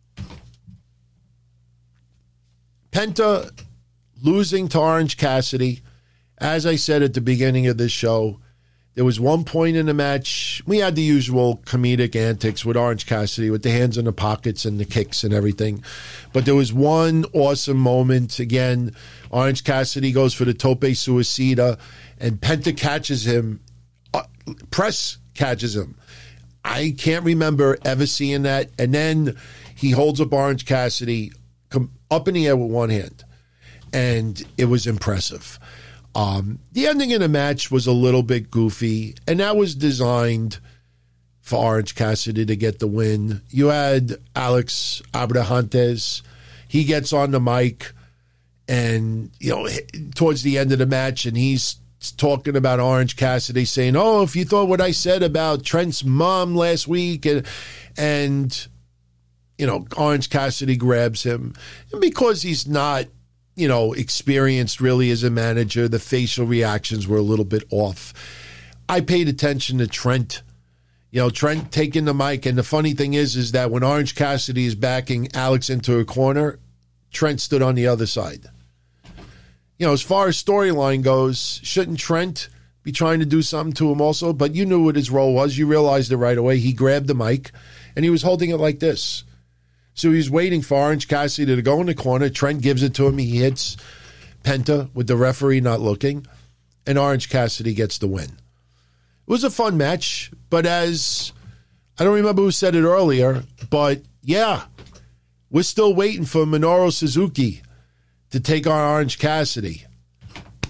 Penta losing to Orange Cassidy. As I said at the beginning of this show, there was one point in the match, we had the usual comedic antics with Orange Cassidy, with the hands in the pockets and the kicks and everything. But there was one awesome moment. Again, Orange Cassidy goes for the tope suicida, and Penta catches him, press catches him. I can't remember ever seeing that. And then he holds up Orange Cassidy up in the air with one hand. And it was impressive. The ending of the match was a little bit goofy, and that was designed for Orange Cassidy to get the win. You had Alex Abrahantes. He gets on the mic, and, towards the end of the match, and he's talking about Orange Cassidy, saying, "Oh, if you thought what I said about Trent's mom last week," and Orange Cassidy grabs him. And because he's not, experienced really as a manager, the facial reactions were a little bit off. I paid attention to Trent. Trent taking the mic, and the funny thing is that when Orange Cassidy is backing Alex into a corner, Trent stood on the other side. As far as storyline goes, shouldn't Trent be trying to do something to him also? But you knew what his role was. You realized it right away. He grabbed the mic, and he was holding it like this. So he's waiting for Orange Cassidy to go in the corner. Trent gives it to him. He hits Penta with the referee not looking, and Orange Cassidy gets the win. It was a fun match, but as I don't remember who said it earlier, but yeah, we're still waiting for Minoru Suzuki to take on Orange Cassidy.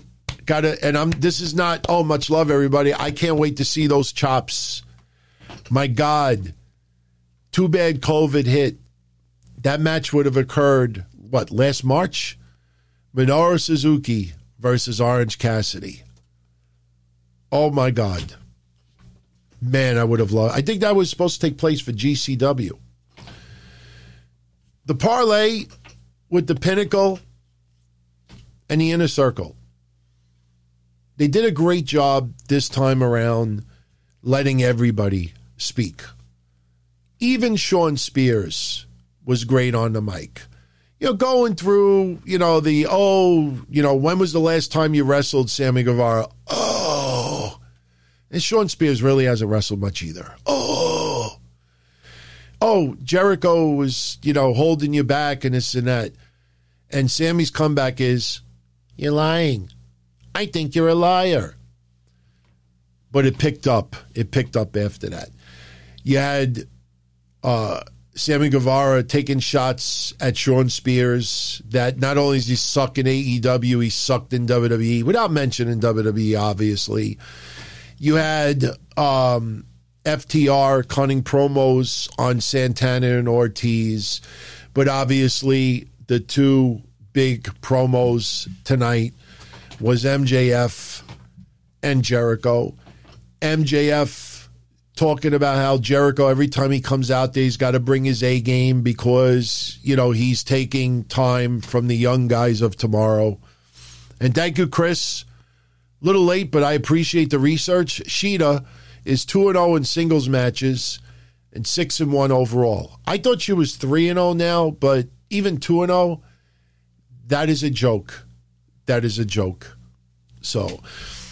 This is not, much love, everybody. I can't wait to see those chops. My God. Too bad COVID hit. That match would have occurred, last March? Minoru Suzuki versus Orange Cassidy. Oh, my God. Man, I would have loved. I think that was supposed to take place for GCW. The parlay with the Pinnacle and the Inner Circle. They did a great job this time around letting everybody speak. Even Sean Spears was great on the mic. Going through, when was the last time you wrestled Sammy Guevara? And Sean Spears really hasn't wrestled much either. Jericho was, holding you back and this and that. And Sammy's comeback is, you're lying. I think you're a liar. But it picked up. It picked up after that. You had Sammy Guevara taking shots at Sean Spears that not only is he suck in AEW, he sucked in WWE, without mentioning WWE, obviously. You had FTR cutting promos on Santana and Ortiz, but obviously the two big promos tonight was MJF and Jericho. MJF talking about how Jericho, every time he comes out there, he's got to bring his A game because, he's taking time from the young guys of tomorrow. And thank you, Chris. A little late, but I appreciate the research. Sheeta is 2-0 in singles matches and 6-1 overall. I thought she was 3-0 now, but even 2-0, that is a joke. That is a joke. So,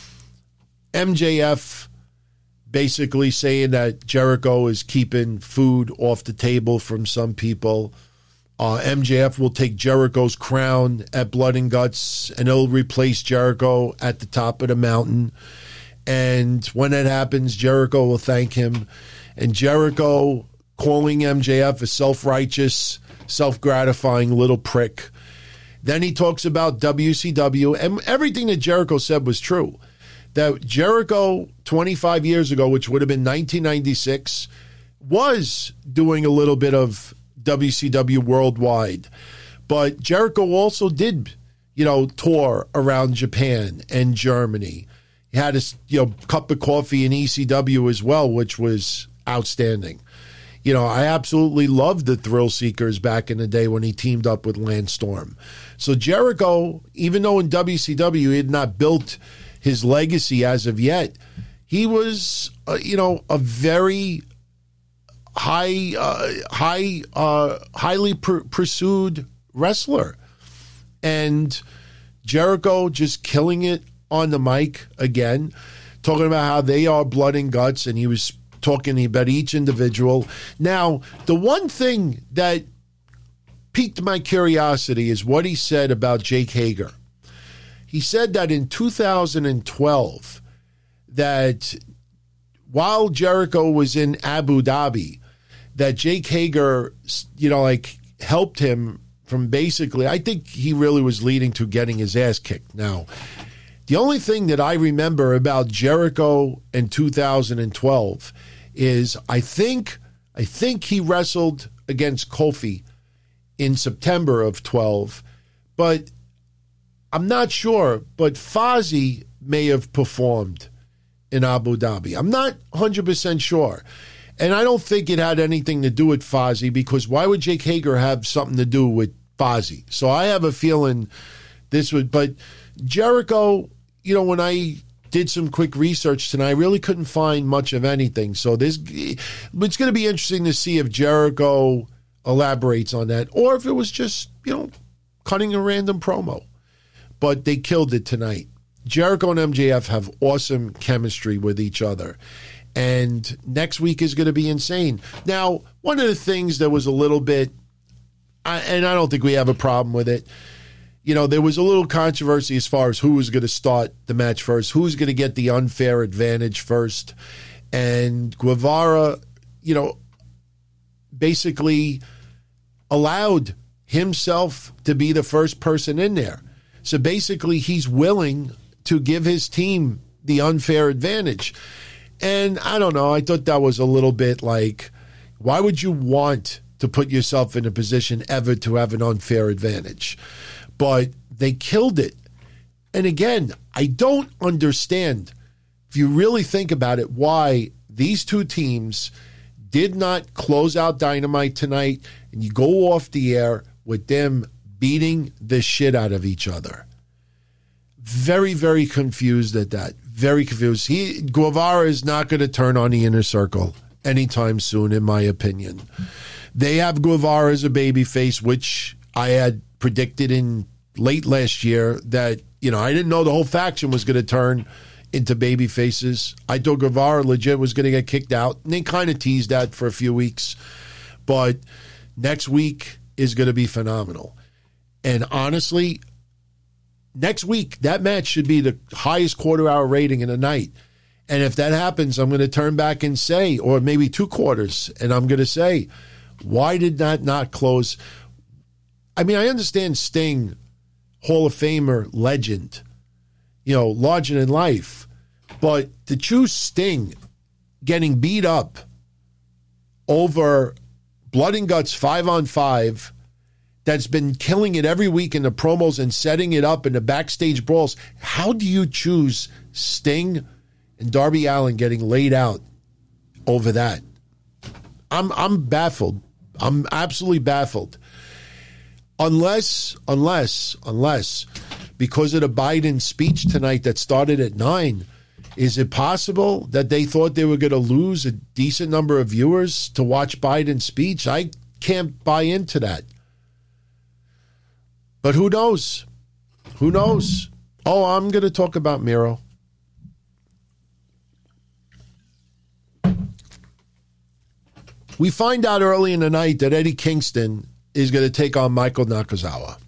MJF basically saying that Jericho is keeping food off the table from some people. MJF will take Jericho's crown at Blood and Guts, and he'll replace Jericho at the top of the mountain. And when that happens, Jericho will thank him. And Jericho calling MJF a self-righteous, self-gratifying little prick. Then he talks about WCW, and everything that Jericho said was true. That Jericho 25 years ago, which would have been 1996, was doing a little bit of WCW worldwide. But Jericho also did, tour around Japan and Germany. He had a cup of coffee in ECW as well, which was outstanding. I absolutely loved the Thrill Seekers back in the day when he teamed up with Lance Storm. So Jericho, even though in WCW he had not built his legacy as of yet, he was, a very highly pursued wrestler. And Jericho just killing it on the mic again, talking about how they are blood and guts, and he was talking about each individual. Now, the one thing that piqued my curiosity is what he said about Jake Hager. He said that in 2012, that while Jericho was in Abu Dhabi, that Jake Hager, helped him from basically, I think he really was leading to getting his ass kicked. Now, the only thing that I remember about Jericho in 2012 is I think he wrestled against Kofi in September of 12, but I'm not sure. But Fozzy may have performed in Abu Dhabi. I'm not 100% sure. And I don't think it had anything to do with Fozzy, because why would Jake Hager have something to do with Fozzy? So I have a feeling this would, but Jericho, when I did some quick research tonight, I really couldn't find much of anything. So it's going to be interesting to see if Jericho elaborates on that, or if it was just, cutting a random promo. But they killed it tonight. Jericho and MJF have awesome chemistry with each other. And next week is going to be insane. Now, one of the things that was a little bit, and I don't think we have a problem with it, there was a little controversy as far as who was going to start the match first, who's going to get the unfair advantage first. And Guevara, basically allowed himself to be the first person in there. So basically he's willing to give his team the unfair advantage. And I don't know, I thought that was a little bit like, why would you want to put yourself in a position ever to have an unfair advantage? But they killed it. And again, I don't understand, if you really think about it, why these two teams did not close out Dynamite tonight and you go off the air with them beating the shit out of each other. Very, very confused at that. Very confused. Guevara is not going to turn on the Inner Circle anytime soon, in my opinion. They have Guevara as a babyface, which I had predicted in late last year that, I didn't know the whole faction was going to turn into baby faces. I thought Guevara legit was going to get kicked out, and they kind of teased that for a few weeks. But next week is going to be phenomenal. And honestly, next week, that match should be the highest quarter-hour rating in the night. And if that happens, I'm going to turn back and say, or maybe 2 quarters, and I'm going to say, why did that not close? I mean, I understand Sting, Hall of Famer, legend, larger than life. But to choose Sting getting beat up over Blood and Guts 5-on-5, that's been killing it every week in the promos and setting it up in the backstage brawls, how do you choose Sting and Darby Allin getting laid out over that? I'm baffled. I'm absolutely baffled. Unless, because of the Biden speech tonight that started at 9, is it possible that they thought they were going to lose a decent number of viewers to watch Biden's speech? I can't buy into that. But who knows? Who knows? Oh, I'm going to talk about Miro. We find out early in the night that Eddie Kingston is going to take on Michael Nakazawa.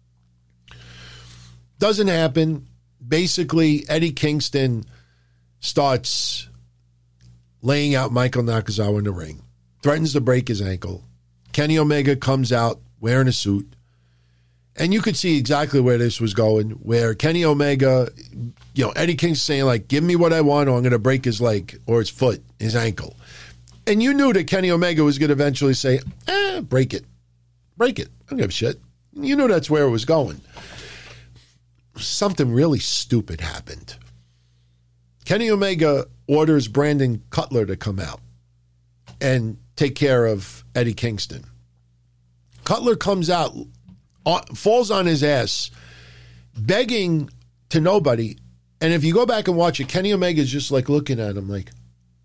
Doesn't happen. Basically, Eddie Kingston starts laying out Michael Nakazawa in the ring, threatens to break his ankle. Kenny Omega comes out wearing a suit. And you could see exactly where this was going, where Kenny Omega, Eddie Kingston saying, like, give me what I want or I'm going to break his leg or his foot, his ankle. And you knew that Kenny Omega was going to eventually say, break it. Break it. I don't give a shit. You knew that's where it was going. Something really stupid happened. Kenny Omega orders Brandon Cutler to come out and take care of Eddie Kingston. Cutler comes out, falls on his ass, begging to nobody. And if you go back and watch it, Kenny Omega is just like looking at him like,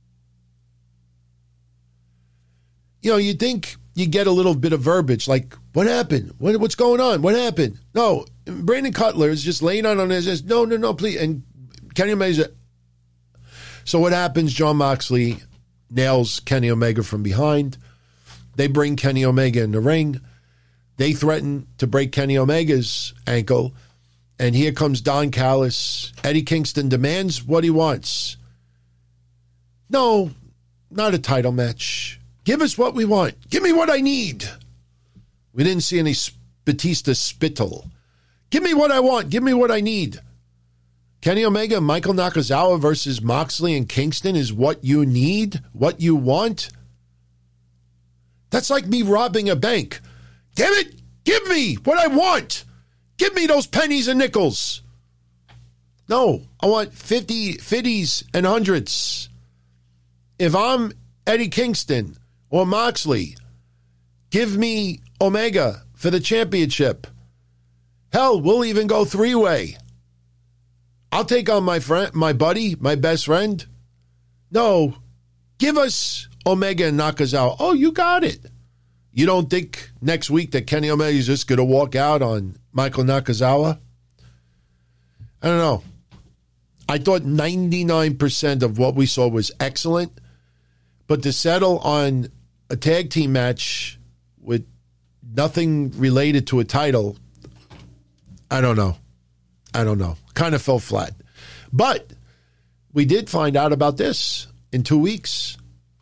you'd think you get a little bit of verbiage like, what happened? What's going on? What happened? No, Brandon Cutler is just laying on his ass. No, please. And Kenny Omega. So what happens? Jon Moxley nails Kenny Omega from behind. They bring Kenny Omega in the ring. They threaten to break Kenny Omega's ankle. And here comes Don Callis. Eddie Kingston demands what he wants. No, not a title match. Give us what we want. Give me what I need. We didn't see any Batista spittle. Give me what I want. Give me what I need. Kenny Omega and Michael Nakazawa versus Moxley and Kingston is what you need, what you want. That's like me robbing a bank. Damn it, give me what I want. Give me those pennies and nickels. No, I want 50s and hundreds. If I'm Eddie Kingston or Moxley, give me Omega for the championship. Hell, we'll even go 3-way. I'll take on my friend, my buddy, my best friend. No, give us Omega and Nakazawa. Oh, you got it. You don't think next week that Kenny Omega is just going to walk out on Michael Nakazawa? I don't know. I thought 99% of what we saw was excellent, but to settle on a tag team match with nothing related to a title, I don't know. Kind of fell flat. But we did find out about this in 2 weeks.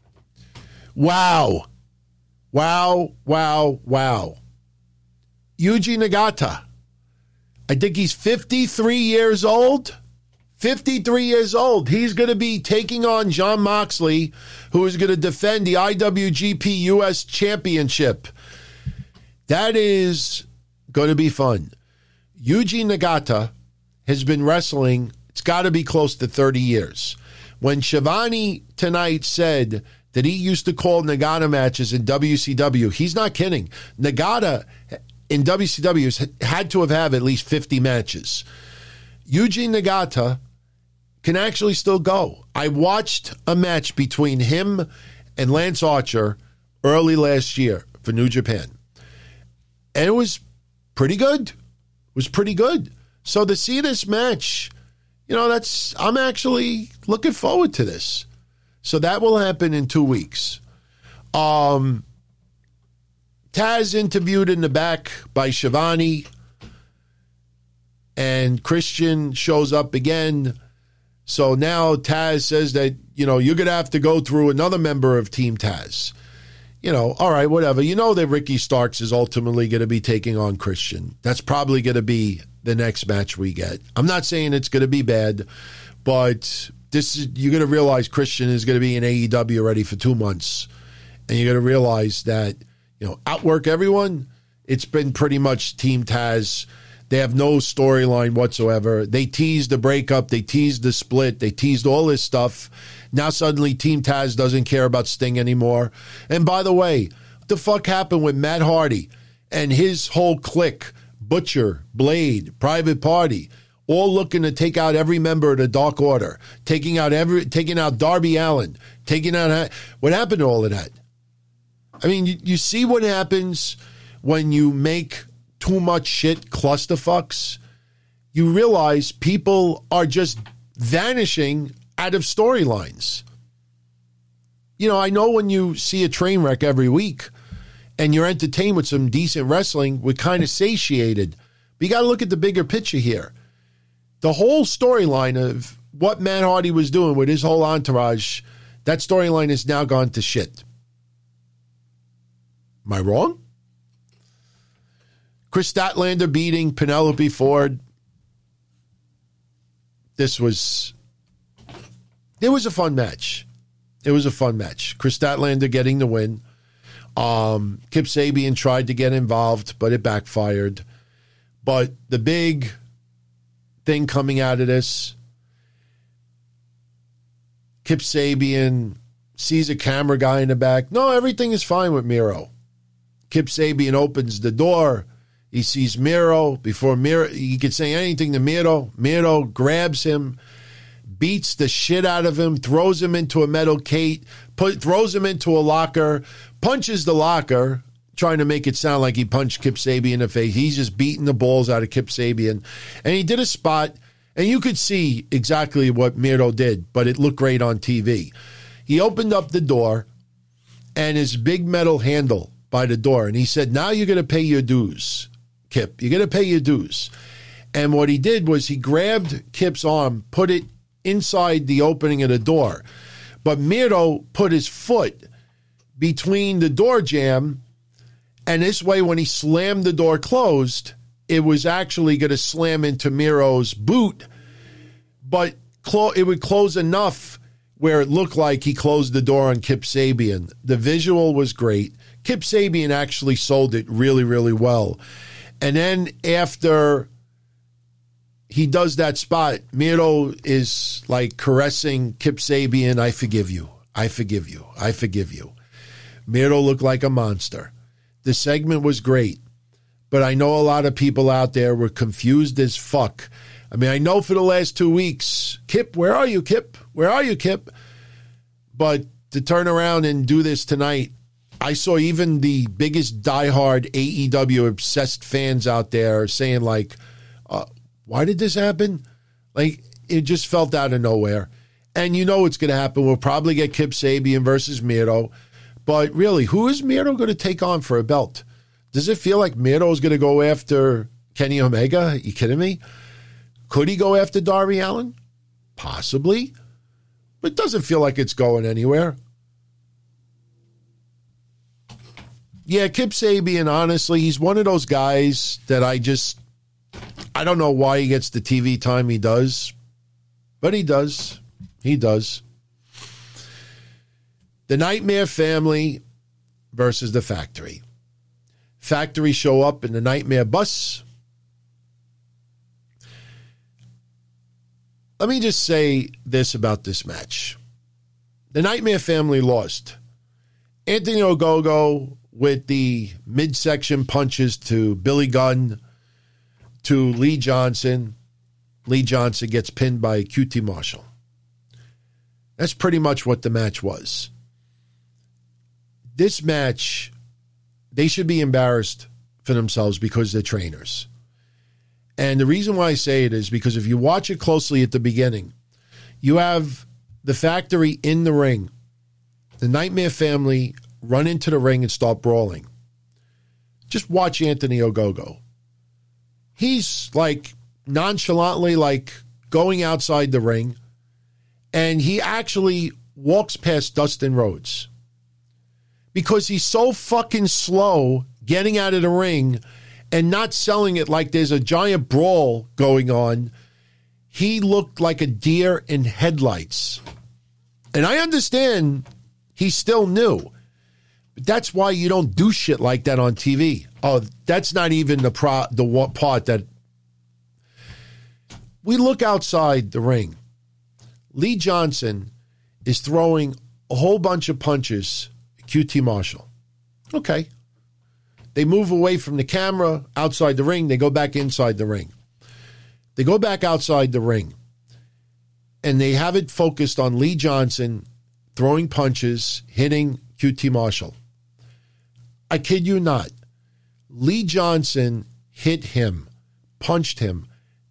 Wow. Yuji Nagata. I think he's 53 years old. 53 years old. He's going to be taking on Jon Moxley, who is going to defend the IWGP US Championship. That is going to be fun. Yuji Nagata has been wrestling, it's got to be close to 30 years. When Shivani tonight said that he used to call Nagata matches in WCW, he's not kidding. Nagata in WCW has had to have at least 50 matches. Yuji Nagata can actually still go. I watched a match between him and Lance Archer early last year for New Japan. And it was pretty good. It was pretty good. So to see this match, I'm actually looking forward to this. So that will happen in 2 weeks. Taz interviewed in the back by Shivani, and Christian shows up again. So now Taz says that, you're going to have to go through another member of Team Taz. All right, whatever. That Ricky Starks is ultimately going to be taking on Christian. That's probably going to be the next match we get. I'm not saying it's going to be bad, but you're going to realize Christian is going to be in AEW already for 2 months. And you're going to realize that, outwork everyone. It's been pretty much Team Taz. They have no storyline whatsoever. They teased the breakup. They teased the split. They teased all this stuff. Now suddenly Team Taz doesn't care about Sting anymore. And by the way, what the fuck happened with Matt Hardy and his whole clique? Butcher, Blade, Private Party, all looking to take out every member of the Dark Order, taking out Darby Allin, what happened to all of that? I mean, you see what happens when you make too much shit clusterfucks. You realize people are just vanishing out of storylines. I know when you see a train wreck every week and you're entertained with some decent wrestling, we're kind of satiated. But you got to look at the bigger picture here. The whole storyline of what Matt Hardy was doing with his whole entourage, that storyline has now gone to shit. Am I wrong? Chris Statlander beating Penelope Ford. It was a fun match. It was a fun match. Chris Statlander getting the win. Kip Sabian tried to get involved, but it backfired. But the big thing coming out of this, Kip Sabian sees a camera guy in the back. No, everything is fine with Miro. Kip Sabian opens the door. He sees Miro. Before Miro, he could say anything to Miro. Miro grabs him, beats the shit out of him, throws him into a metal cage, throws him into a locker, punches the locker, trying to make it sound like he punched Kip Sabian in the face. He's just beating the balls out of Kip Sabian. And he did a spot, and you could see exactly what Miro did, but it looked great on TV. He opened up the door, and his big metal handle by the door, and he said, now you're going to pay your dues, Kip. You're going to pay your dues. And what he did was he grabbed Kip's arm, put it inside the opening of the door. But Miro put his foot between the door jamb, and this way when he slammed the door closed, it was actually going to slam into Miro's boot, but it would close enough where it looked like he closed the door on Kip Sabian. The visual was great. Kip Sabian actually sold it really, really well. And then after he does that spot, Miro is like caressing Kip Sabian. I forgive you. I forgive you. I forgive you. Miro looked like a monster. The segment was great, but I know a lot of people out there were confused as fuck. I mean, I know for the last 2 weeks, Kip, where are you, Kip? Where are you, Kip? But to turn around and do this tonight, I saw even the biggest diehard AEW obsessed fans out there saying like, why did this happen? Like, it just felt out of nowhere. And you know what's going to happen. We'll probably get Kip Sabian versus Miro. But really, who is Miro going to take on for a belt? Does it feel like Miro is going to go after Kenny Omega? Are you kidding me? Could he go after Darby Allin? Possibly. But it doesn't feel like it's going anywhere. Yeah, Kip Sabian, honestly, he's one of those guys that I don't know why he gets the TV time he does. But he does. He does. The Nightmare Family versus the Factory. Factory show up in the Nightmare bus. Let me just say this about this match. The Nightmare Family lost. Anthony Ogogo with the midsection punches to Billy Gunn, to Lee Johnson. Lee Johnson gets pinned by QT Marshall. That's pretty much what the match was. This match, they should be embarrassed for themselves because they're trainers. And the reason why I say it is because if you watch it closely at the beginning, you have the Factory in the ring. The Nightmare Family run into the ring and start brawling. Just watch Anthony Ogogo. He's like nonchalantly like going outside the ring, and he actually walks past Dustin Rhodes because he's so fucking slow getting out of the ring and not selling it like there's a giant brawl going on. He looked like a deer in headlights. And I understand he's still new. But that's why you don't do shit like that on TV. Oh, that's not even the part that... We look outside the ring. Lee Johnson is throwing a whole bunch of punches at QT Marshall. Okay. They move away from the camera outside the ring. They go back inside the ring. They go back outside the ring. And they have it focused on Lee Johnson throwing punches, hitting QT Marshall. I kid you not. Lee Johnson hit him, punched him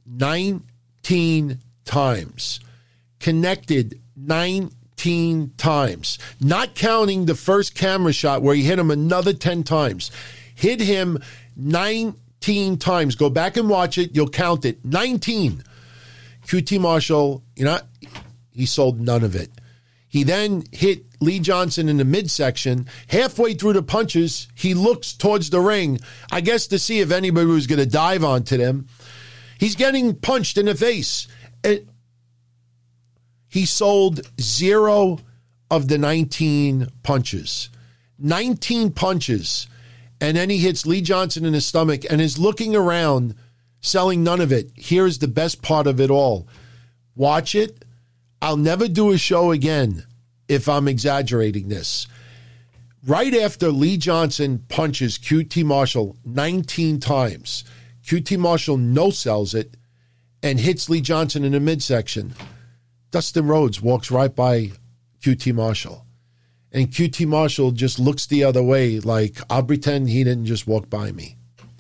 19 times. Connected 19 times. Not counting the first camera shot where he hit him another 10 times. Hit him 19 times. Go back and watch it. You'll count it. 19. QT Marshall, he sold none of it. He then hit Lee Johnson in the midsection. Halfway through the punches, he looks towards the ring, I guess to see if anybody was going to dive onto them. He's getting punched in the face. And he sold 0 of the 19 punches. 19 punches. And then he hits Lee Johnson in the stomach and is looking around, selling none of it. Here's the best part of it all. Watch it. I'll never do a show again if I'm exaggerating this. Right after Lee Johnson punches QT Marshall 19 times, QT Marshall no-sells it and hits Lee Johnson in the midsection. Dustin Rhodes walks right by QT Marshall. And QT Marshall just looks the other way like, I'll pretend he didn't just walk by me.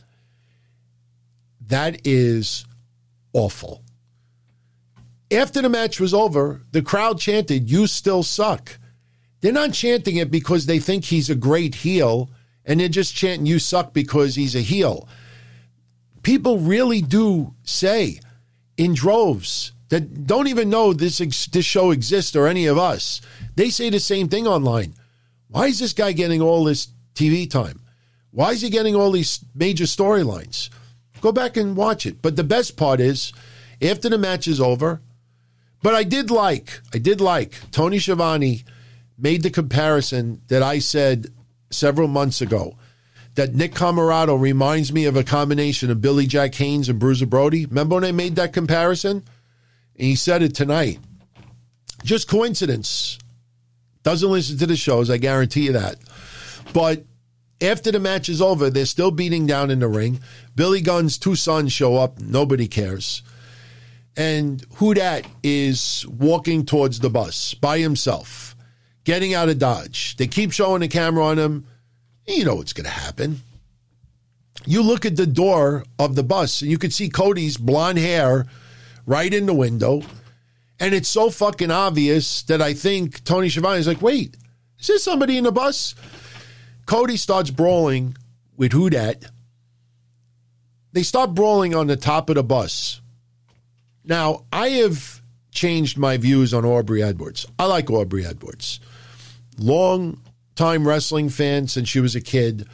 That is awful. After the match was over, the crowd chanted, "You still suck." They're not chanting it because they think he's a great heel, and they're just chanting, "You suck," because he's a heel. People really do say in droves that don't even know this show exists or any of us. They say the same thing online. Why is this guy getting all this TV time? Why is he getting all these major storylines? Go back and watch it. But the best part is, after the match is over, but I did like Tony Schiavone made the comparison that I said several months ago, that Nick Camarado reminds me of a combination of Billy Jack Haynes and Bruiser Brody. Remember when I made that comparison? And he said it tonight. Just coincidence. Doesn't listen to the shows, I guarantee you that. But after the match is over, they're still beating down in the ring. Billy Gunn's 2 sons show up. Nobody cares. And Houdat is walking towards the bus by himself, getting out of Dodge. They keep showing the camera on him. You know what's going to happen. You look at the door of the bus, and you can see Cody's blonde hair right in the window. And it's so fucking obvious that I think Tony Schiavone is like, wait, is there somebody in the bus? Cody starts brawling with Houdat. They start brawling on the top of the bus. Now, I have changed my views on Aubrey Edwards. I like Aubrey Edwards. Long time wrestling fan since she was a kid.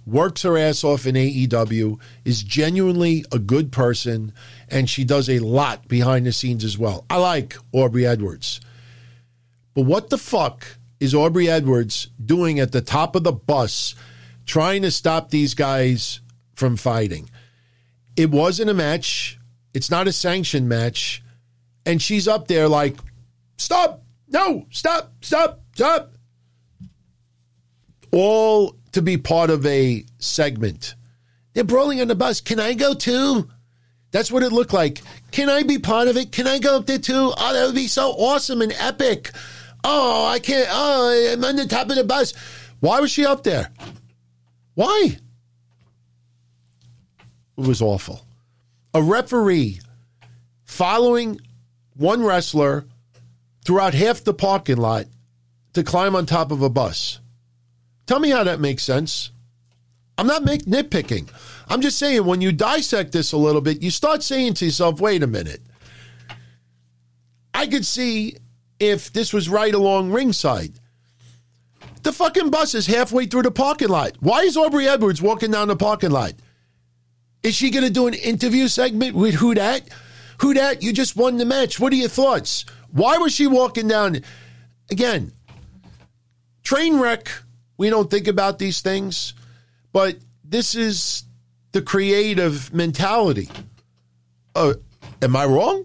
works her ass off in AEW, is genuinely a good person, and she does a lot behind the scenes as well. I like Aubrey Edwards. But what the fuck is Aubrey Edwards doing at the top of the bus trying to stop these guys from fighting? It wasn't a match. It's not a sanctioned match. And she's up there like, stop, no, stop, stop, stop. All to be part of a segment. They're brawling on the bus. Can I go too? That's what it looked like. Can I be part of it? Can I go up there too? Oh, that would be so awesome and epic. Oh, I can't. Oh, I'm on the top of the bus. Why was she up there? Why? It was awful. A referee following one wrestler throughout half the parking lot to climb on top of a bus. Tell me how that makes sense. I'm not nitpicking. I'm just saying when you dissect this a little bit, you start saying to yourself, wait a minute. I could see if this was right along ringside. The fucking bus is halfway through the parking lot. Why is Aubrey Edwards walking down the parking lot? Is she going to do an interview segment with Who Dat? Who Dat, you just won the match. What are your thoughts? Why was she walking down? Again, train wreck. We don't think about these things, but this is the creative mentality. Am I wrong?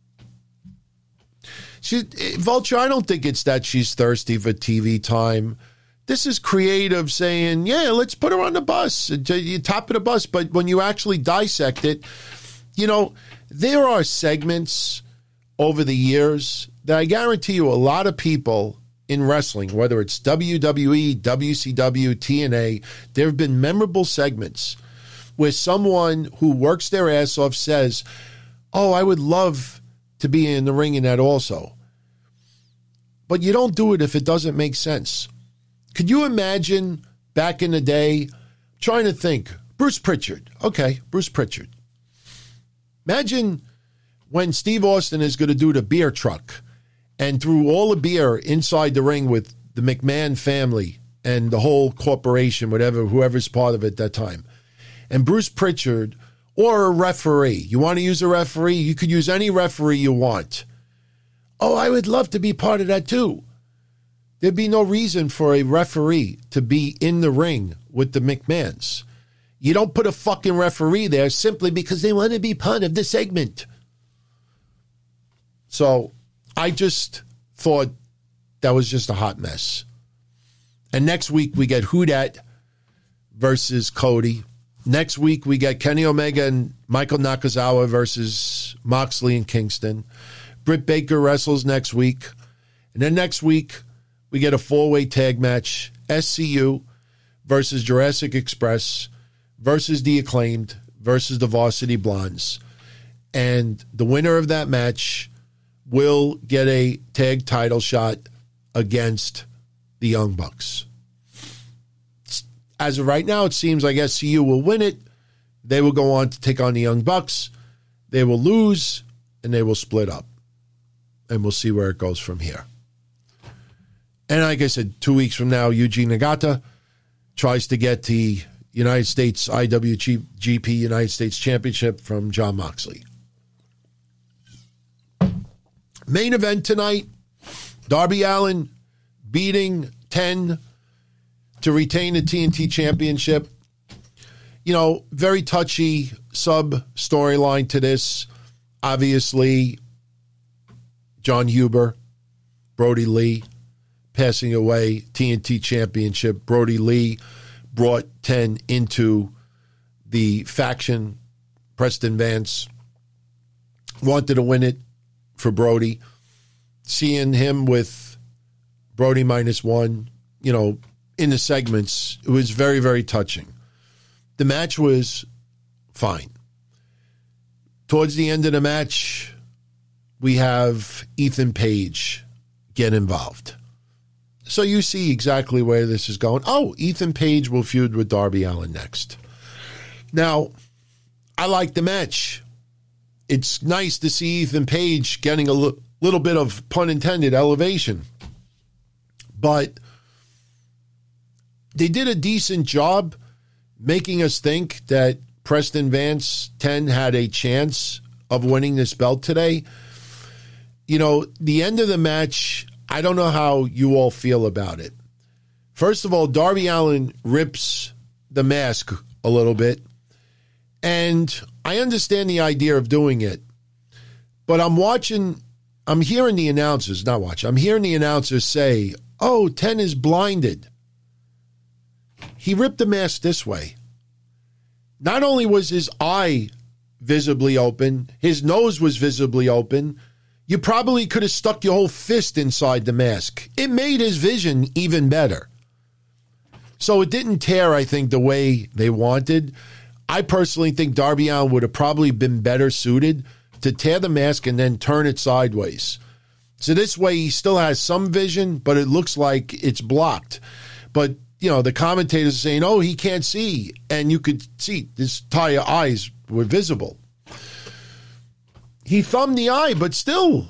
Vulture, I don't think it's that she's thirsty for TV time. This is creative saying, yeah, let's put her on the bus, top of the bus. But when you actually dissect it, you know, there are segments over the years that I guarantee you a lot of people in wrestling, whether it's WWE, WCW, TNA, there have been memorable segments where someone who works their ass off says, oh, I would love to be in the ring in that also. But you don't do it if it doesn't make sense. Could you imagine back in the day, trying to think, Bruce Pritchard. Okay, Bruce Pritchard. Imagine when Steve Austin is going to do the beer truck and threw all the beer inside the ring with the McMahon family and the whole corporation, whoever's part of it at that time. And Bruce Pritchard, or a referee. You want to use a referee? You could use any referee you want. Oh, I would love to be part of that too. There'd be no reason for a referee to be in the ring with the McMahons. You don't put a fucking referee there simply because they want to be part of the segment. So I just thought that was just a hot mess. And next week we get Who Dat versus Cody. Next week we get Kenny Omega and Michael Nakazawa versus Moxley and Kingston. Britt Baker wrestles next week. And then next week we get a 4-way tag match. SCU versus Jurassic Express versus The Acclaimed versus the Varsity Blondes. And the winner of that match will get a tag title shot against the Young Bucks. As of right now, it seems like SCU will win it. They will go on to take on the Young Bucks. They will lose, and they will split up. And we'll see where it goes from here. And like I said, 2 weeks from now, Yuji Nagata tries to get the United States IWGP United States Championship from Jon Moxley. Main event tonight, Darby Allin beating 10 to retain the TNT Championship. You know, very touchy sub-storyline to this. Obviously, John Huber, Brody Lee, passing away, TNT Championship. Brody Lee brought 10 into the faction. Preston Vance wanted to win it for Brody. Seeing him with Brody -1, you know, in the segments, it was very, very touching. The match was fine. Towards the end of the match, we have Ethan Page get involved. So you see exactly where this is going. Oh, Ethan Page will feud with Darby Allin next. Now, I like the match. It's nice to see Ethan Page getting a little bit of, pun intended, elevation. But they did a decent job making us think that Preston Vance 10 had a chance of winning this belt today. You know, the end of the match, I don't know how you all feel about it. First of all, Darby Allin rips the mask a little bit, and I understand the idea of doing it, but I'm hearing the announcers say, oh, 10 is blinded. He ripped the mask this way. Not only was his eye visibly open, his nose was visibly open. You probably could have stuck your whole fist inside the mask. It made his vision even better. So it didn't tear, I think, the way they wanted. I personally think Darby Allin would have probably been better suited to tear the mask and then turn it sideways. So this way he still has some vision, but it looks like it's blocked. But, you know, the commentators are saying, oh, he can't see. And you could see his entire eyes were visible. He thumbed the eye, but still,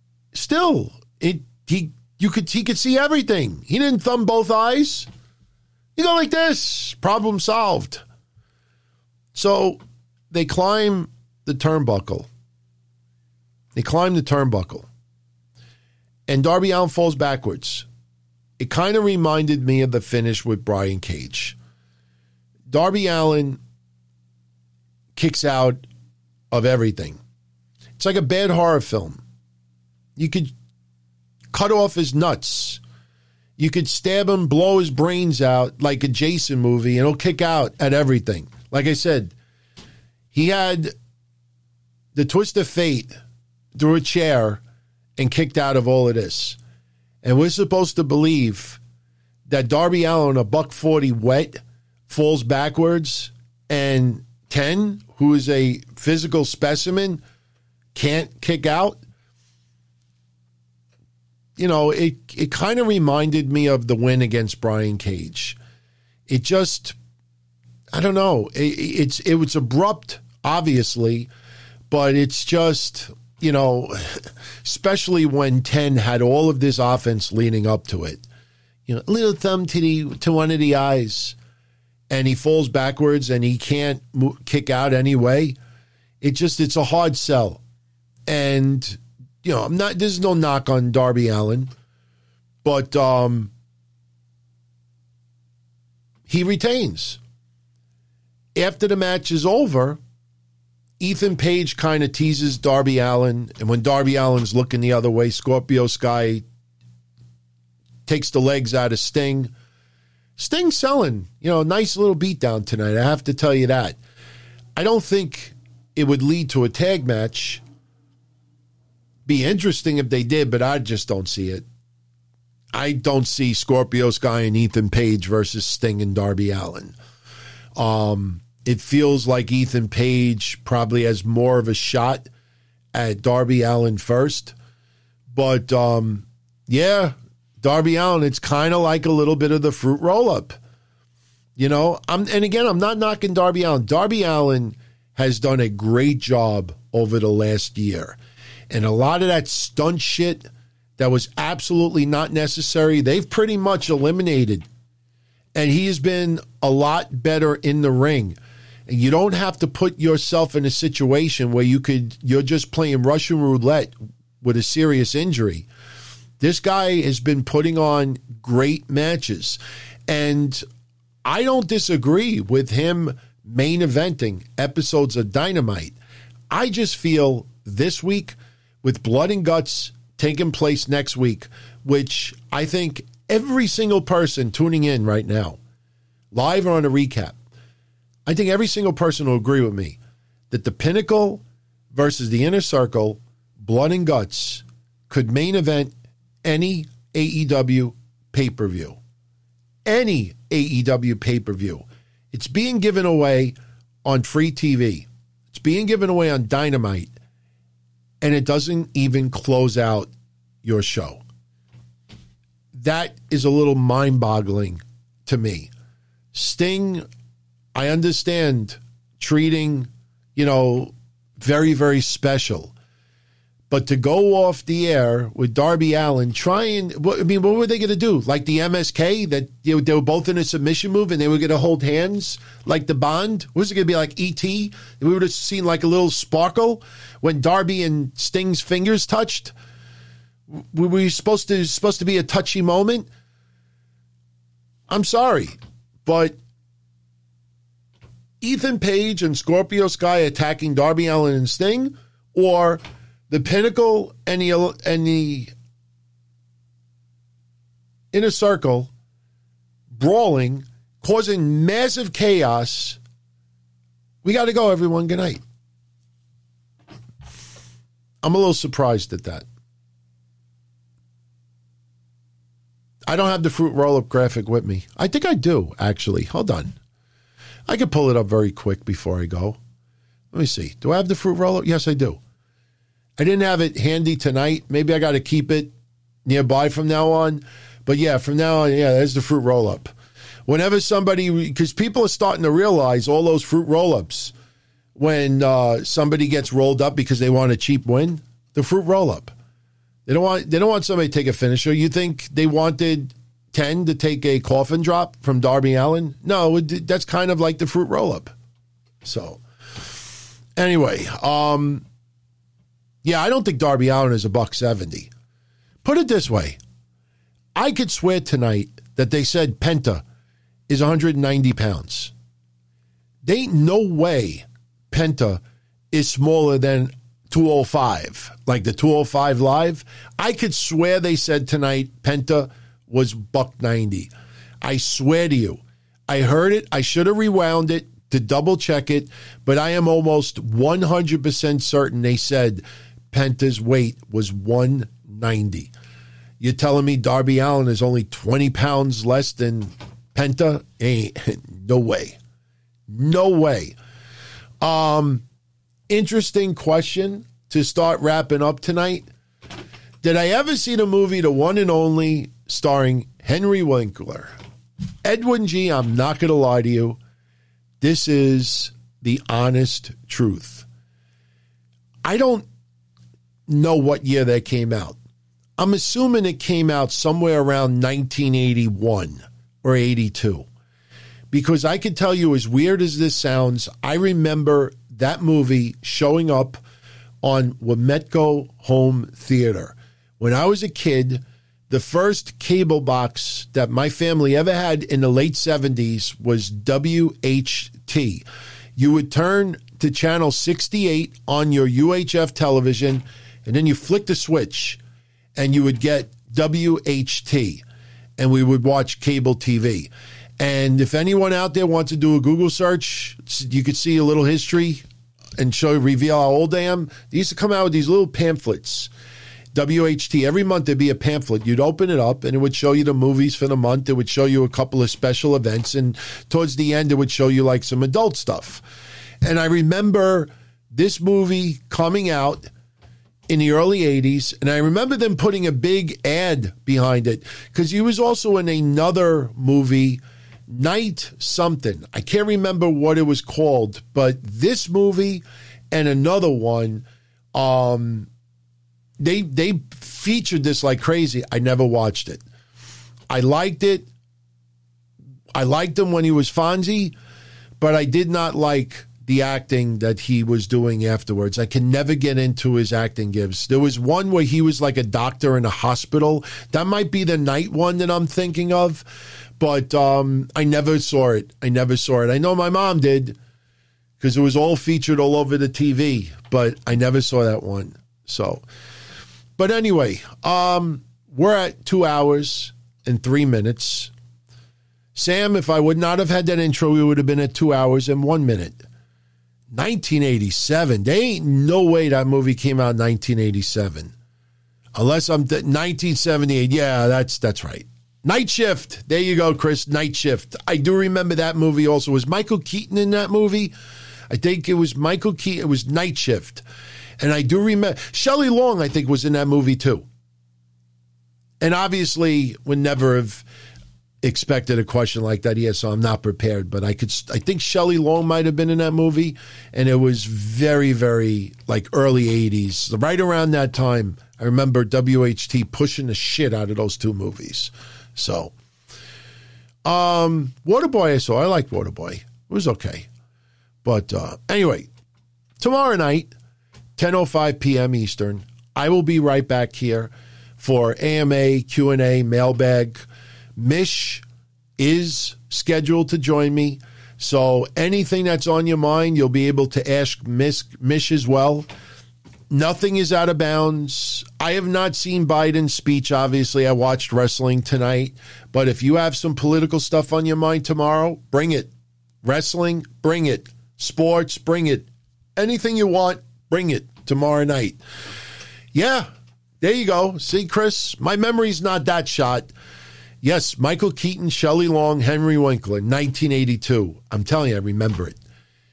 he could see everything. He didn't thumb both eyes. You go like this, problem solved. So they climb the turnbuckle. And Darby Allin falls backwards. It kind of reminded me of the finish with Brian Cage. Darby Allin kicks out of everything. It's like a bad horror film. You could cut off his nuts. You could stab him, blow his brains out like a Jason movie, and he'll kick out at everything. Like I said, he had the twist of fate through a chair and kicked out of all of this. And we're supposed to believe that Darby Allin, $140 wet, falls backwards, and 10, who is a physical specimen, can't kick out. You know, it kind of reminded me of the win against Brian Cage. It just, I don't know. It was abrupt, obviously, but it's just, you know, especially when 10 had all of this offense leading up to it. You know, a little thumb to one of the eyes, and he falls backwards and he can't kick out anyway. It's a hard sell. And, you know, there's no knock on Darby Allin, but he retains. After the match is over, Ethan Page kind of teases Darby Allin, and when Darby Allin's looking the other way, Scorpio Sky takes the legs out of Sting. Sting's selling, you know, a nice little beatdown tonight, I have to tell you that. I don't think it would lead to a tag match. Be interesting if they did, but I just don't see it. I don't see Scorpio Sky and Ethan Page versus Sting and Darby Allin. It feels like Ethan Page probably has more of a shot at Darby Allin first. But, yeah, Darby Allin, it's kind of like a little bit of the fruit roll-up. You know, I'm not knocking Darby Allin. Darby Allin has done a great job over the last year. And a lot of that stunt shit that was absolutely not necessary, they've pretty much eliminated. And he has been a lot better in the ring. And you don't have to put yourself in a situation where you're just playing Russian roulette with a serious injury. This guy has been putting on great matches. And I don't disagree with him main eventing episodes of Dynamite. I just feel this week, with Blood and Guts taking place next week, which I think every single person tuning in right now, live or on a recap, I think every single person will agree with me that the Pinnacle versus the Inner Circle, Blood and Guts, could main event any AEW pay-per-view. Any AEW pay-per-view. It's being given away on free TV. It's being given away on Dynamite. And it doesn't even close out your show. That is a little mind-boggling to me. Sting, I understand treating, you know, very, very special. But to go off the air with Darby Allin, what were they going to do? Like the MSK, that they were both in a submission move and they were going to hold hands like the Bond? Was it going to be like E.T.? We would have seen like a little sparkle when Darby and Sting's fingers touched? Were we supposed to be a touchy moment? I'm sorry, but Ethan Page and Scorpio Sky attacking Darby Allin and Sting, or the Pinnacle and the Inner Circle brawling, causing massive chaos. We got to go, everyone. Good night. I'm a little surprised at that. I don't have the fruit roll-up graphic with me. I think I do, actually. Hold on. I can pull it up very quick before I go. Let me see. Do I have the fruit roll-up? Yes, I do. I didn't have it handy tonight. Maybe I got to keep it nearby from now on. But yeah, from now on, yeah, there's the fruit roll-up. Whenever somebody, because people are starting to realize all those fruit roll-ups, when somebody gets rolled up because they want a cheap win, the fruit roll-up. They don't want somebody to take a finisher. You think they wanted 10 to take a coffin drop from Darby Allin? No, that's kind of like the fruit roll-up. So, anyway, yeah, I don't think Darby Allin is $170. Put it this way. I could swear tonight that they said Penta is 190 pounds. There ain't no way Penta is smaller than 205, like the 205 Live. I could swear they said tonight Penta was $190. I swear to you. I heard it. I should have rewound it to double check it, but I am almost 100% certain they said Penta's weight was 190. You're telling me Darby Allin is only 20 pounds less than Penta? No way. No way. Interesting question to start wrapping up tonight. Did I ever see the movie The One and Only starring Henry Winkler? Edwin G., I'm not going to lie to you. This is the honest truth. I don't know what year that came out. I'm assuming it came out somewhere around 1981 or 82. Because I can tell you, as weird as this sounds, I remember that movie showing up on Wometco Home Theater. When I was a kid, the first cable box that my family ever had in the late 70s was WHT. You would turn to channel 68 on your UHF television, and then you flick the switch, and you would get WHT, and we would watch cable TV. And if anyone out there wants to do a Google search, you could see a little history and reveal how old I am. They used to come out with these little pamphlets. WHT, every month there'd be a pamphlet. You'd open it up and it would show you the movies for the month. It would show you a couple of special events. And towards the end, it would show you like some adult stuff. And I remember this movie coming out in the early 80s. And I remember them putting a big ad behind it because he was also in another movie, Night something. I can't remember what it was called, but this movie and another one, they featured this like crazy. I never watched it. I liked it. I liked him when he was Fonzie, but I did not like the acting that he was doing afterwards. I can never get into his acting gives. There was one where he was like a doctor in a hospital. That might be the Night one that I'm thinking of. But I never saw it. I know my mom did because it was all featured all over the TV, but I never saw that one. So, but anyway, we're at 2 hours and 3 minutes. Sam, if I would not have had that intro, we would have been at 2 hours and 1 minute. 1987. There ain't no way that movie came out in 1987. Unless I'm 1978. Yeah, that's right. Night Shift. There you go, Chris. Night Shift. I do remember that movie also. Was Michael Keaton in that movie? I think it was Michael Keaton. It was Night Shift. And I do remember Shelley Long, I think, was in that movie too. And obviously would never have expected a question like that here, so I'm not prepared. But I think Shelley Long might have been in that movie, and it was very, very like early 80s. Right around that time, I remember WHT pushing the shit out of those two movies. So, Waterboy I saw. I liked Waterboy. It was okay. But anyway, tomorrow night, 10:05 p.m. Eastern, I will be right back here for AMA, Q&A, mailbag. Mish is scheduled to join me. So anything that's on your mind, you'll be able to ask Mish as well. Nothing is out of bounds. I have not seen Biden's speech. Obviously, I watched wrestling tonight. But if you have some political stuff on your mind tomorrow, bring it. Wrestling, bring it. Sports, bring it. Anything you want, bring it tomorrow night. Yeah, there you go. See, Chris, my memory's not that shot. Yes, Michael Keaton, Shelley Long, Henry Winkler, 1982. I'm telling you, I remember it.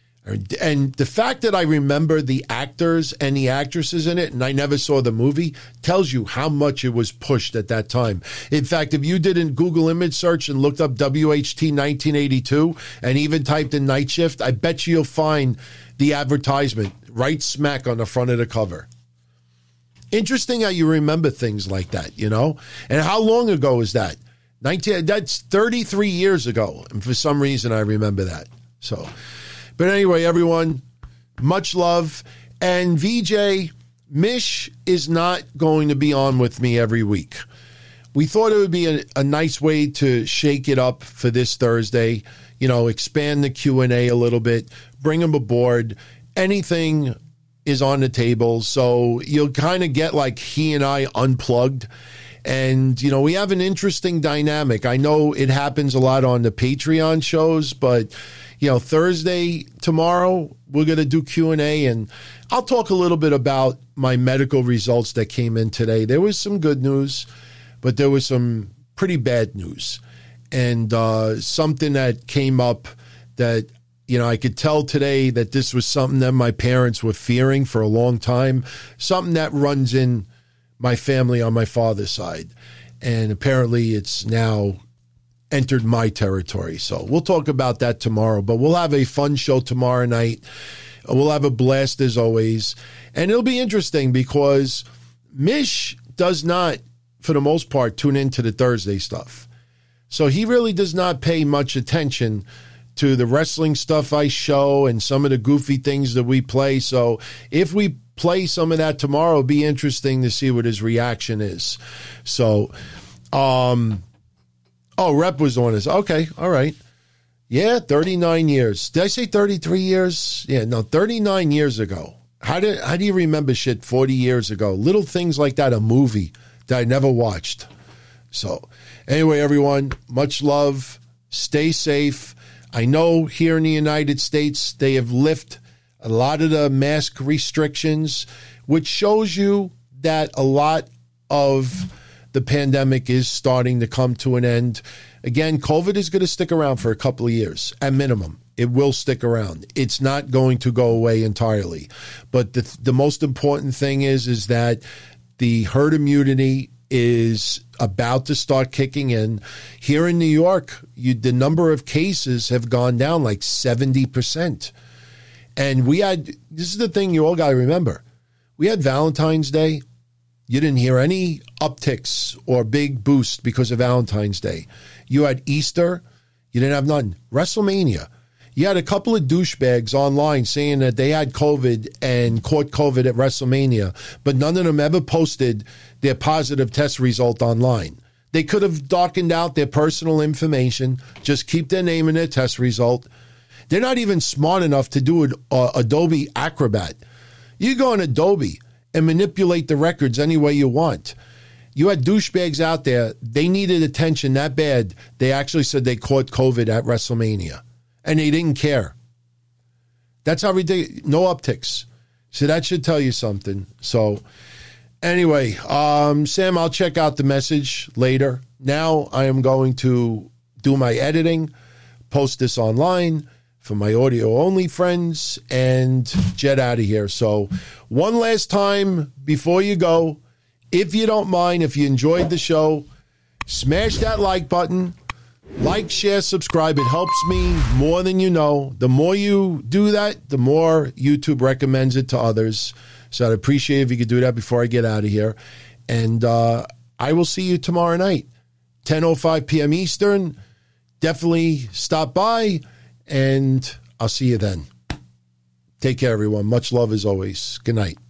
And the fact that I remember the actors and the actresses in it, and I never saw the movie, tells you how much it was pushed at that time. In fact, if you did a Google image search and looked up WHT 1982 and even typed in Night Shift, I bet you'll find the advertisement right smack on the front of the cover. Interesting how you remember things like that, you know? And how long ago is that? That's 33 years ago. And for some reason, I remember that. So... But anyway, everyone, much love. And VJ, Mish is not going to be on with me every week. We thought it would be a nice way to shake it up for this Thursday, you know, expand the Q&A a little bit, bring him aboard. Anything is on the table. So you'll kind of get like he and I unplugged. And, you know, we have an interesting dynamic. I know it happens a lot on the Patreon shows, but, you know, Thursday, tomorrow, we're going to do Q&A, and I'll talk a little bit about my medical results that came in today. There was some good news, but there was some pretty bad news. And something that came up that, you know, I could tell today that this was something that my parents were fearing for a long time, something that runs in my family on my father's side. And apparently it's now entered my territory. So we'll talk about that tomorrow, but we'll have a fun show tomorrow night. We'll have a blast as always. And it'll be interesting because Mish does not, for the most part, tune into the Thursday stuff. So he really does not pay much attention to the wrestling stuff I show and some of the goofy things that we play. So if we play some of that tomorrow, it'll be interesting to see what his reaction is. So, Rep was on us. Okay, all right. Yeah, 39 years. Did I say 33 years? Yeah, no, 39 years ago. How do you remember shit 40 years ago? Little things like that, a movie that I never watched. So, anyway, everyone, much love. Stay safe. I know here in the United States, they have lifted a lot of the mask restrictions, which shows you that a lot of the pandemic is starting to come to an end. Again, COVID is going to stick around for a couple of years, at minimum. It will stick around. It's not going to go away entirely. But the most important thing is that the herd immunity is about to start kicking in. Here in New York, the number of cases have gone down like 70%. And this is the thing you all got to remember. We had Valentine's Day. You didn't hear any upticks or big boosts because of Valentine's Day. You had Easter. You didn't have none. WrestleMania. You had a couple of douchebags online saying that they had COVID and caught COVID at WrestleMania, but none of them ever posted their positive test result online. They could have darkened out their personal information, just keep their name and their test result. They're not even smart enough to do an Adobe Acrobat. You go on Adobe and manipulate the records any way you want. You had douchebags out there. They needed attention that bad. They actually said they caught COVID at WrestleMania, and they didn't care. That's how ridiculous. No upticks. So that should tell you something. So anyway, Sam, I'll check out the message later. Now I am going to do my editing, post this online for my audio-only friends, and jet out of here. So one last time before you go, if you don't mind, if you enjoyed the show, smash that like button, Like, share, subscribe. It helps me more than you know. The more you do that, the more YouTube recommends it to others. So I'd appreciate if you could do that before I get out of here. And I will see you tomorrow night, 10:05 p.m. Eastern. Definitely stop by, and I'll see you then. Take care, everyone. Much love as always. Good night.